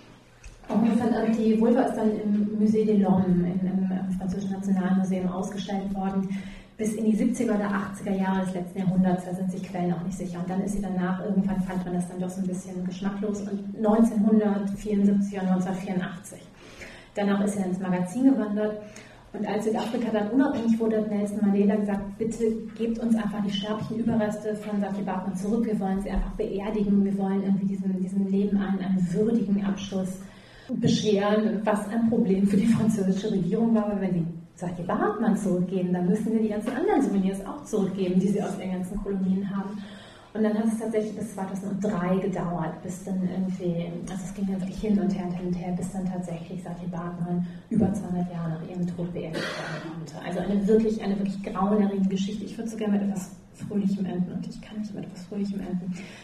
Und die Vulva ist dann im Musée des L'Homme, im, im Französischen Nationalmuseum, ausgestellt worden. Bis in die siebziger oder achtziger Jahre des letzten Jahrhunderts, da sind sich Quellen auch nicht sicher. Und dann ist sie danach, irgendwann fand man das dann doch so ein bisschen geschmacklos. Und neunzehnhundertvierundsiebzig oder neunzehnhundertvierundachtzig. Danach ist sie dann ins Magazin gewandert. Und als Südafrika dann unabhängig wurde, hat Nelson Mandela gesagt, bitte gebt uns einfach die sterblichen Überreste von Saartje Baartman zurück. Wir wollen sie einfach beerdigen. Wir wollen irgendwie diesem, diesem Leben einen, einen würdigen Abschluss bescheren, was ein Problem für die französische Regierung war, weil wenn die Saartje Baartman zurückgeben, dann müssen wir die ganzen anderen Souvenirs auch zurückgeben, die sie aus den ganzen Kolonien haben. Und dann hat es tatsächlich bis zweitausenddrei gedauert, bis dann irgendwie, also es ging dann wirklich hin und her und hin und her, bis dann tatsächlich Saartje Baartman über zweihundert Jahre nach ihrem Tod beerdigt werden konnte. Also eine wirklich, eine wirklich grauenerregende Geschichte. Ich würde so gerne mit etwas Fröhlichem enden und ich kann nicht mit etwas Fröhlichem enden.